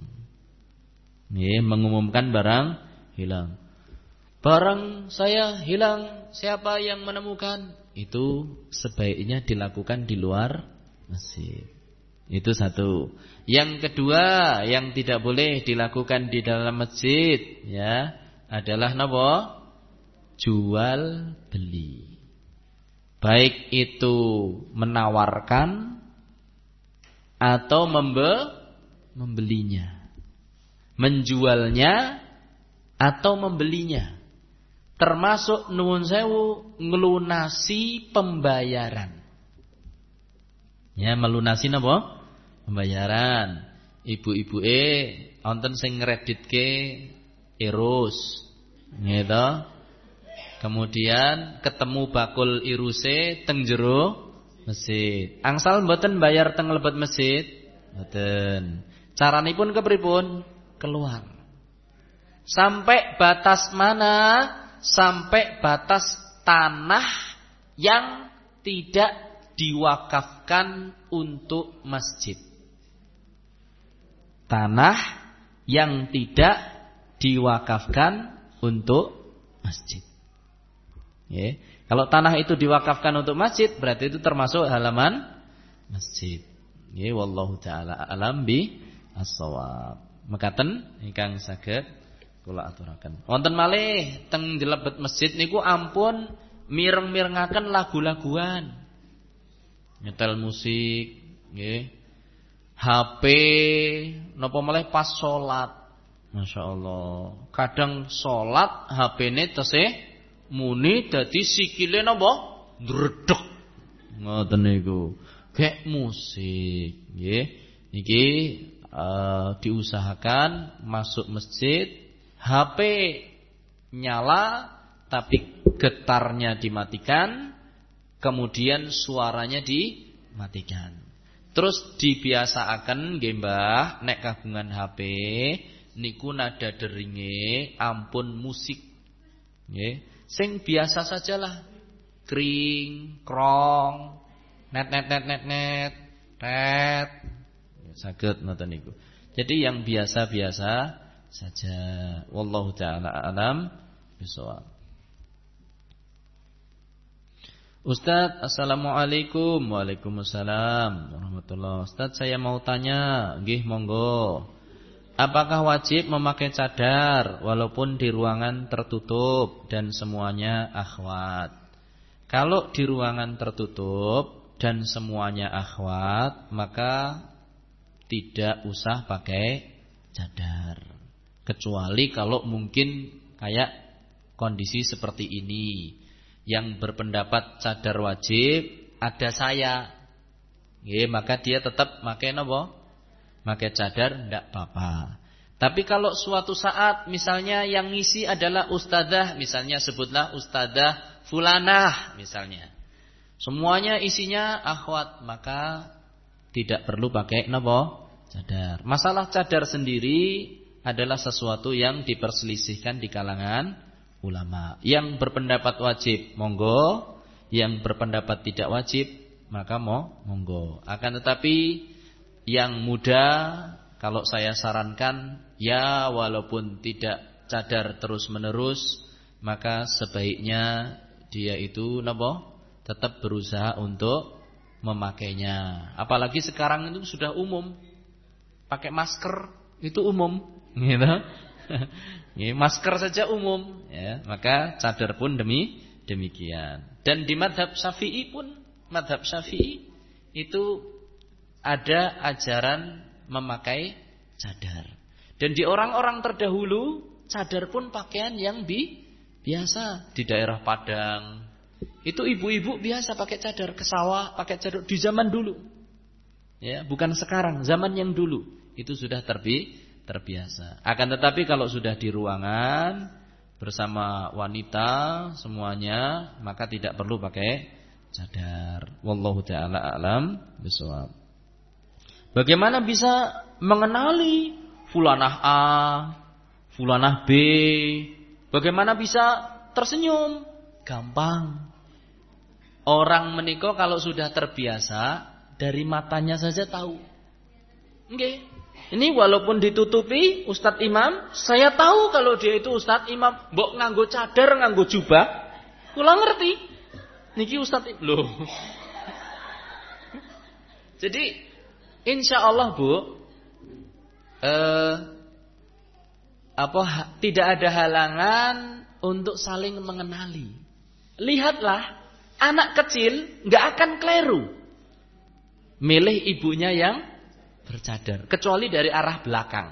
Nih, mengumumkan barang hilang. Barang saya hilang, siapa yang menemukan? Itu sebaiknya dilakukan di luar masjid. Itu satu. Yang kedua yang tidak boleh dilakukan di dalam masjid ya adalah napa? Jual beli. Baik itu menawarkan atau membe membelinya. Menjualnya atau membelinya. Termasuk nuwun sewu ngelunasi pembayaran. Ya, melunasi napa? Pembayaran. Ibu-ibu e wonten sing ngreditke Irus. Gitu. Kemudian ketemu bakul iruse teng jero masjid. Angsal mboten bayar teng lebet masjid? Mboten. Caranipun kepripun? Keluar. Sampai batas mana? Sampai batas tanah yang tidak diwakafkan untuk masjid. Tanah yang tidak diwakafkan untuk masjid. Ya. Kalau tanah itu diwakafkan untuk masjid, berarti itu termasuk halaman masjid. Ya, wallahu taala alam bi as-shawab. Mekaten ingkang saged kula aturaken. Wonten malih teng dilebet masjid niku ampun mireng-mirengaken lagu-laguan. Nyetel musik, nggih. H P napa malih pas salat. Masyaallah. Kadang salat H P-ne tesih muni dadi sikile napa? Ndredeg. Ngoten niku. Gek musik, nggih. Niki uh, diusahakan masuk masjid H P nyala tapi getarnya dimatikan, kemudian suaranya dimatikan. Terus dibiasaaken nggih Mbah, nek kagungan H P niku nada deringe ampun musik. Nggih, sing biasa sajalah. Kring, krong, net net net net net, tet. Saged ngoten niku. Jadi yang biasa-biasa saja. Wallahu taala alam bisawab. Ustaz, assalamualaikum. Waalaikumsalam warahmatullahi. Ustaz, saya mau tanya, nggih monggo. Apakah wajib memakai cadar walaupun di ruangan tertutup dan semuanya akhwat? Kalau di ruangan tertutup dan semuanya akhwat, maka tidak usah pakai cadar. Kecuali kalau mungkin kayak kondisi seperti ini. Yang berpendapat cadar wajib ada saya. Nggih, maka dia tetap pakai napa? Pakai cadar ndak apa-apa. Tapi kalau suatu saat misalnya yang ngisi adalah ustadzah, misalnya sebutlah ustadzah fulanah misalnya. Semuanya isinya akhwat, maka tidak perlu pakai napa? Cadar. Masalah cadar sendiri adalah sesuatu yang diperselisihkan di kalangan ulama. Yang berpendapat wajib monggo, yang berpendapat tidak wajib maka mau monggo. Akan tetapi yang muda kalau saya sarankan ya walaupun tidak cadar terus-menerus, maka sebaiknya dia itu napa? Tetap berusaha untuk memakainya. Apalagi sekarang itu sudah umum. Pakai masker itu umum, gitu. Ya, masker saja umum, ya, maka cadar pun demi demikian. Dan di madhab Syafi'i pun, madhab Syafi'i itu ada ajaran memakai cadar. Dan di orang-orang terdahulu cadar pun pakaian yang bi biasa. Di daerah Padang itu ibu-ibu biasa pakai cadar, ke sawah pakai cadar di zaman dulu. Ya, bukan sekarang, zaman yang dulu itu sudah terbi terbiasa. Akan tetapi kalau sudah di ruangan bersama wanita semuanya, maka tidak perlu pakai cadar. Wallahu taala alam bisawab. Bagaimana bisa mengenali fulanah A, fulanah B? Bagaimana bisa tersenyum? Gampang. Orang menika kalau sudah terbiasa dari matanya saja tahu. Nggih. Ini walaupun ditutupi Ustadz Imam, saya tahu kalau dia itu Ustadz Imam. Mbok nganggo cadar, nganggo jubah, kula ngerti. Niki Ustadz Imam. Loh. Jadi insya Allah Bu, eh, apa tidak ada halangan untuk saling mengenali. Lihatlah, anak kecil nggak akan keliru milih ibunya yang bercadar, kecuali dari arah belakang.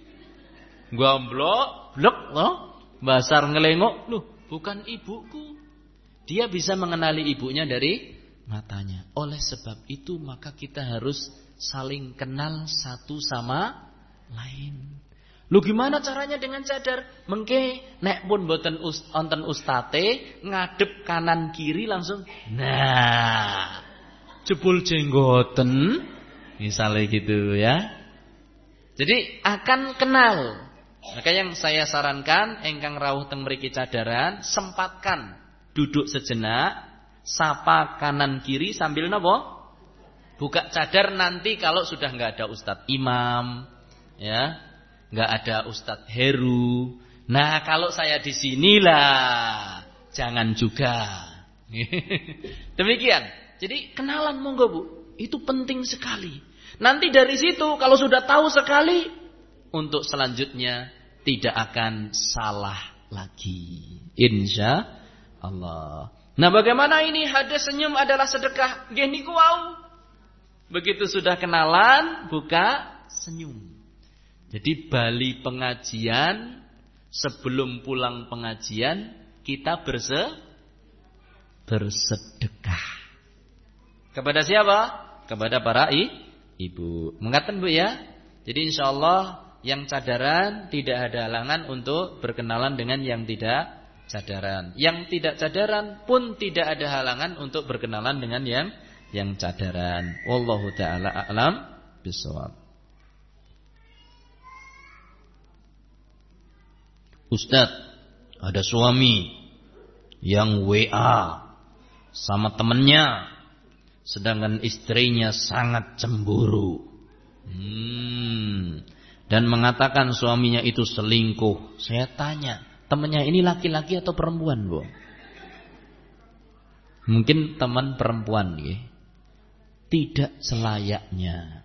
Gomblok, blok, loh, basar ngelengok, loh, bukan ibuku. Dia bisa mengenali ibunya dari matanya. Oleh sebab itu maka kita harus saling kenal satu sama lain. Lu gimana caranya dengan cadar? Mengke nek pun boten wonten ustate ngadep kanan kiri langsung. Nah, jebul jenggoten misalnya gitu ya. Jadi akan kenal. Maka yang saya sarankan engkang rawuh teng mriki cadaran, sempatkan duduk sejenak, sapa kanan kiri sambil napa? Buka cadar nanti kalau sudah enggak ada Ustadz Imam, ya. Enggak ada Ustadz Heru. Nah, kalau saya di sinilah jangan juga. Demikian. Jadi kenalan monggo Bu, itu penting sekali. Nanti dari situ kalau sudah tahu sekali, untuk selanjutnya tidak akan salah lagi. Insya Allah. Nah, bagaimana ini hadis senyum adalah sedekah? Nggih niku wau. Begitu sudah kenalan, buka senyum. Jadi bali pengajian, sebelum pulang pengajian kita berse bersedekah. Kepada siapa? Kepada para i, ibu. Mengatakan Bu ya. Jadi insya Allah yang cadaran tidak ada halangan untuk berkenalan dengan yang tidak cadaran. Yang tidak cadaran pun tidak ada halangan untuk berkenalan dengan yang yang cadaran. Wallahu taala a'lam bishawab. Ustadz, ada suami yang W A sama temennya, sedangkan istrinya sangat cemburu. Hmm. Dan mengatakan suaminya itu selingkuh. Saya tanya, temennya ini laki-laki atau perempuan, Bu? Mungkin teman perempuan, ya. Tidak selayaknya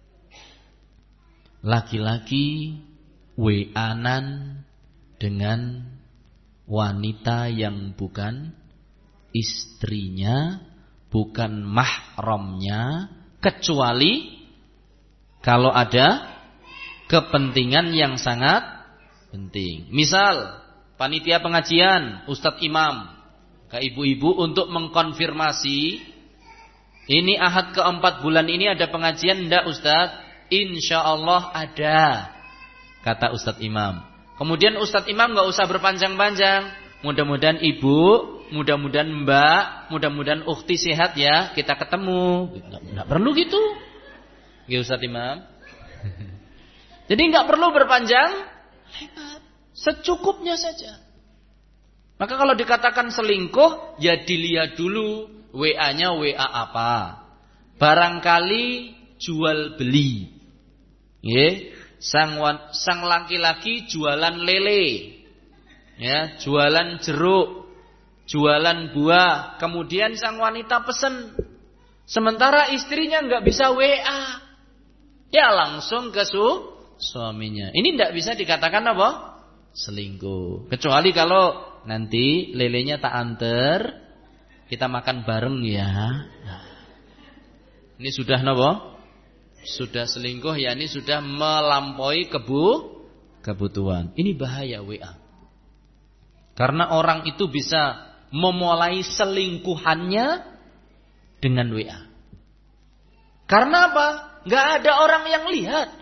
laki-laki W A-an dengan wanita yang bukan istrinya, bukan mahramnya, kecuali kalau ada kepentingan yang sangat penting. Misal panitia pengajian, Ustadz Imam ke ibu-ibu untuk mengkonfirmasi, ini ahad keempat bulan ini ada pengajian enggak Ustadz? Insya Allah ada, kata Ustadz Imam. Kemudian Ustadz Imam gak usah berpanjang-panjang. Mudah-mudahan ibu, mudah-mudahan mbak, mudah-mudahan ukhti sehat ya, kita ketemu. Gak perlu gitu. Ya Ustadz Imam. Jadi gak perlu berpanjang lebar, secukupnya saja. Maka kalau dikatakan selingkuh, ya dilihat dulu W A-nya W A apa. Barangkali jual beli. Ya. Sang sang laki-laki jualan lele, ya, jualan jeruk, jualan buah. Kemudian sang wanita pesen, sementara istrinya nggak bisa W A, ya langsung ke su suaminya. Ini nggak bisa dikatakan apa? Selingkuh. Kecuali kalau nanti lelenya tak anter, kita makan bareng ya. Nah, ini sudah apa? Sudah selingkuh, yakni sudah melampaui kebu kebutuhan. Ini bahaya W A. Karena orang itu bisa memulai selingkuhannya dengan W A. Karena apa? Gak ada orang yang lihat.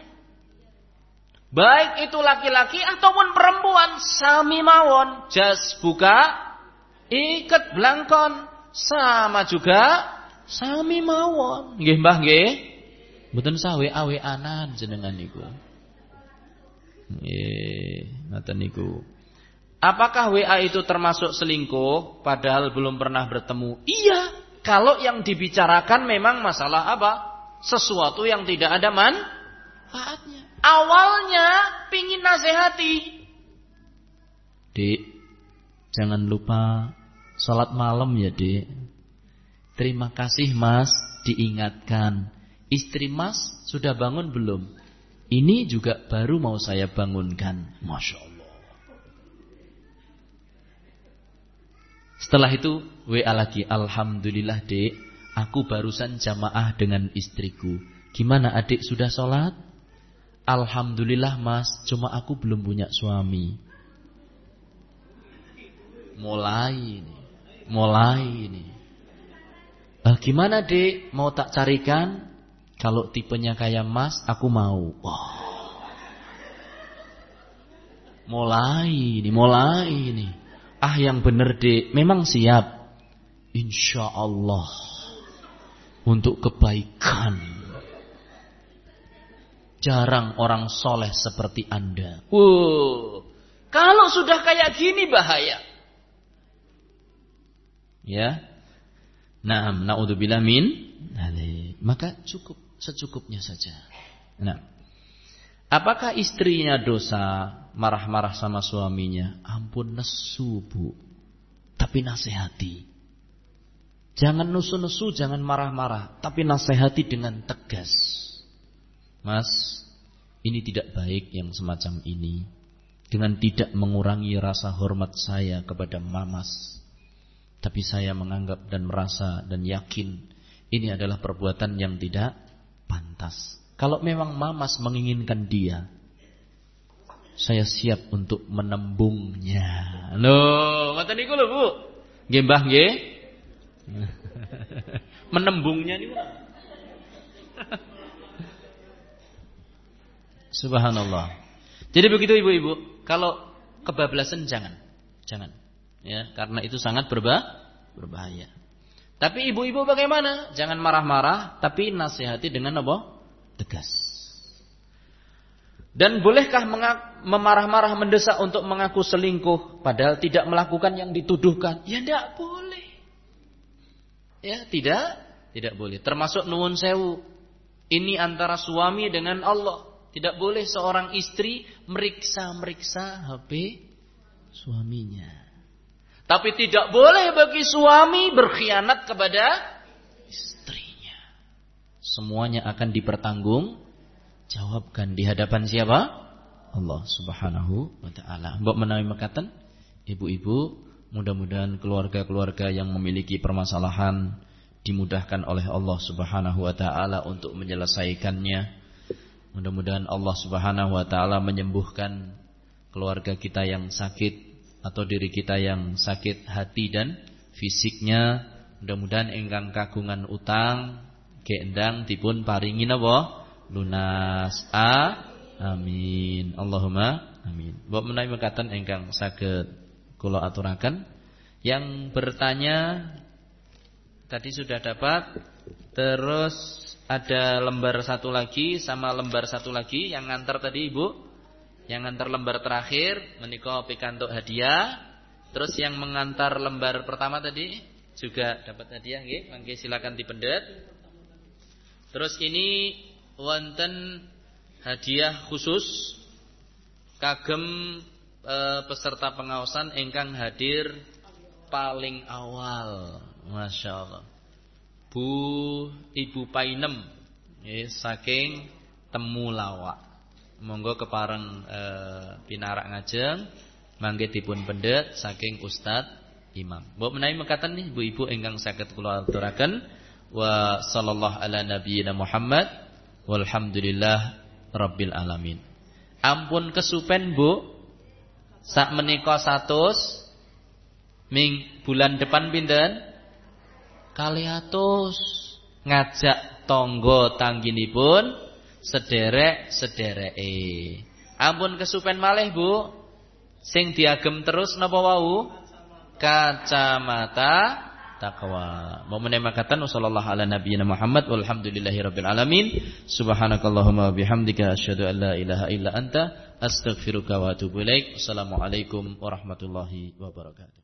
Baik itu laki-laki ataupun perempuan, sami mawon, jas buka, ikat blangkon, sama juga sami mawon. Nggih Mbah nggih. Mboten sah W A W A-an jenengan niku. Nggih, ngoten niku. Apakah W A itu termasuk selingkuh padahal belum pernah bertemu? Iya, kalau yang dibicarakan memang masalah apa? Sesuatu yang tidak ada manfaatnya. Awalnya pingin nasihati. Dik, jangan lupa salat malam ya, Dik. Terima kasih Mas, diingatkan. Istri Mas sudah bangun belum? Ini juga baru mau saya bangunkan. Masya Allah. Setelah itu W A lagi. Alhamdulillah dek, aku barusan jamaah dengan istriku. Gimana adik, sudah sholat? Alhamdulillah Mas, cuma aku belum punya suami. Mulai ini, mulai ini. Eh, gimana dek, mau tak carikan? Kalau tipenya kayak Mas, aku mau. Wow. Mulai ini, mulai ini. Ah, yang bener dek, memang siap. Insya Allah untuk kebaikan. Jarang orang soleh seperti Anda. Wow. Kalau sudah kayak gini bahaya. Ya. Naam, naudzubillah min. Maka cukup secukupnya saja. Nah, apakah istrinya dosa marah-marah sama suaminya? Ampun, nesu bu, tapi nasihati. Jangan nusu-nusu, jangan marah-marah, tapi nasihati dengan tegas. Mas, ini tidak baik yang semacam ini. Dengan tidak mengurangi rasa hormat saya kepada Mamas, tapi saya menganggap dan merasa dan yakin ini adalah perbuatan yang tidak pantas. Kalau memang Mamas menginginkan dia, saya siap untuk menembungnya. Loh, ngoten niku lho, Bu. Nggih, Mbah, nggih. Menembungnya niku. Subhanallah. Jadi begitu ibu-ibu, kalau kebablasan jangan. Jangan. Ya, karena itu sangat berba berbahaya. Tapi ibu-ibu bagaimana? Jangan marah-marah, tapi nasihati dengan apa? Tegas. Dan bolehkah memarah-marah mendesak untuk mengaku selingkuh padahal tidak melakukan yang dituduhkan? Ya tidak boleh. Ya, tidak, tidak boleh. Termasuk nuwun sewu. Ini antara suami dengan Allah. Tidak boleh seorang istri meriksa-meriksa H P suaminya. Tapi tidak boleh bagi suami berkhianat kepada istrinya. Semuanya akan dipertanggungjawabkan di hadapan siapa? Allah Subhanahu wa taala. Mbok menawi mekaten, ibu-ibu, mudah-mudahan keluarga-keluarga yang memiliki permasalahan dimudahkan oleh Allah Subhanahu wa taala untuk menyelesaikannya. Mudah-mudahan Allah Subhanahu wa taala menyembuhkan keluarga kita yang sakit atau diri kita yang sakit hati dan fisiknya. Mudah-mudahan ingkang kagungan utang gendang dipun paringi napa lunas. A amin. Allahumma amin. Mbok menawi mekaten ingkang saged kula aturaken. Yang bertanya tadi sudah dapat. Terus ada lembar satu lagi sama lembar satu lagi yang ngantar tadi Ibu. Yang ngantar lembar terakhir menika pikantuk hadiah. Terus yang mengantar lembar pertama tadi juga dapat hadiah nggih. Mangke silakan dipendet. Terus ini wonten hadiah khusus kagem e, peserta pengaosan ingkang hadir paling awal. Masya Allah. Bu Ibu Painem nggih saking Temulawak. Monggo kepareng e, pinarak ngajeng mangke dipun pendet saking Ustadz Imam. Mbok menawi mekaten nih ibu-ibu ingkang saged kula aturaken wa sallallahu ala nabiyyina Muhammad walhamdulillah rabbil alamin. Ampun kesupen Bu, sak menika satus ming bulan depan pinten? Kalih atus ngajak tangga tangginipun sederek-sedereke. Ampun kesupen malih Bu, sing diagem terus napa wau? Kacamata takwa. Mau menemakaken sallallahu ala nabiyyina Muhammad walhamdulillahirabbil alamin. Subhanakallahumma bihamdika asyhadu an la ilaha illa anta astaghfiruka wa atubu ilaik. Assalamualaikum warahmatullahi wabarakatuh.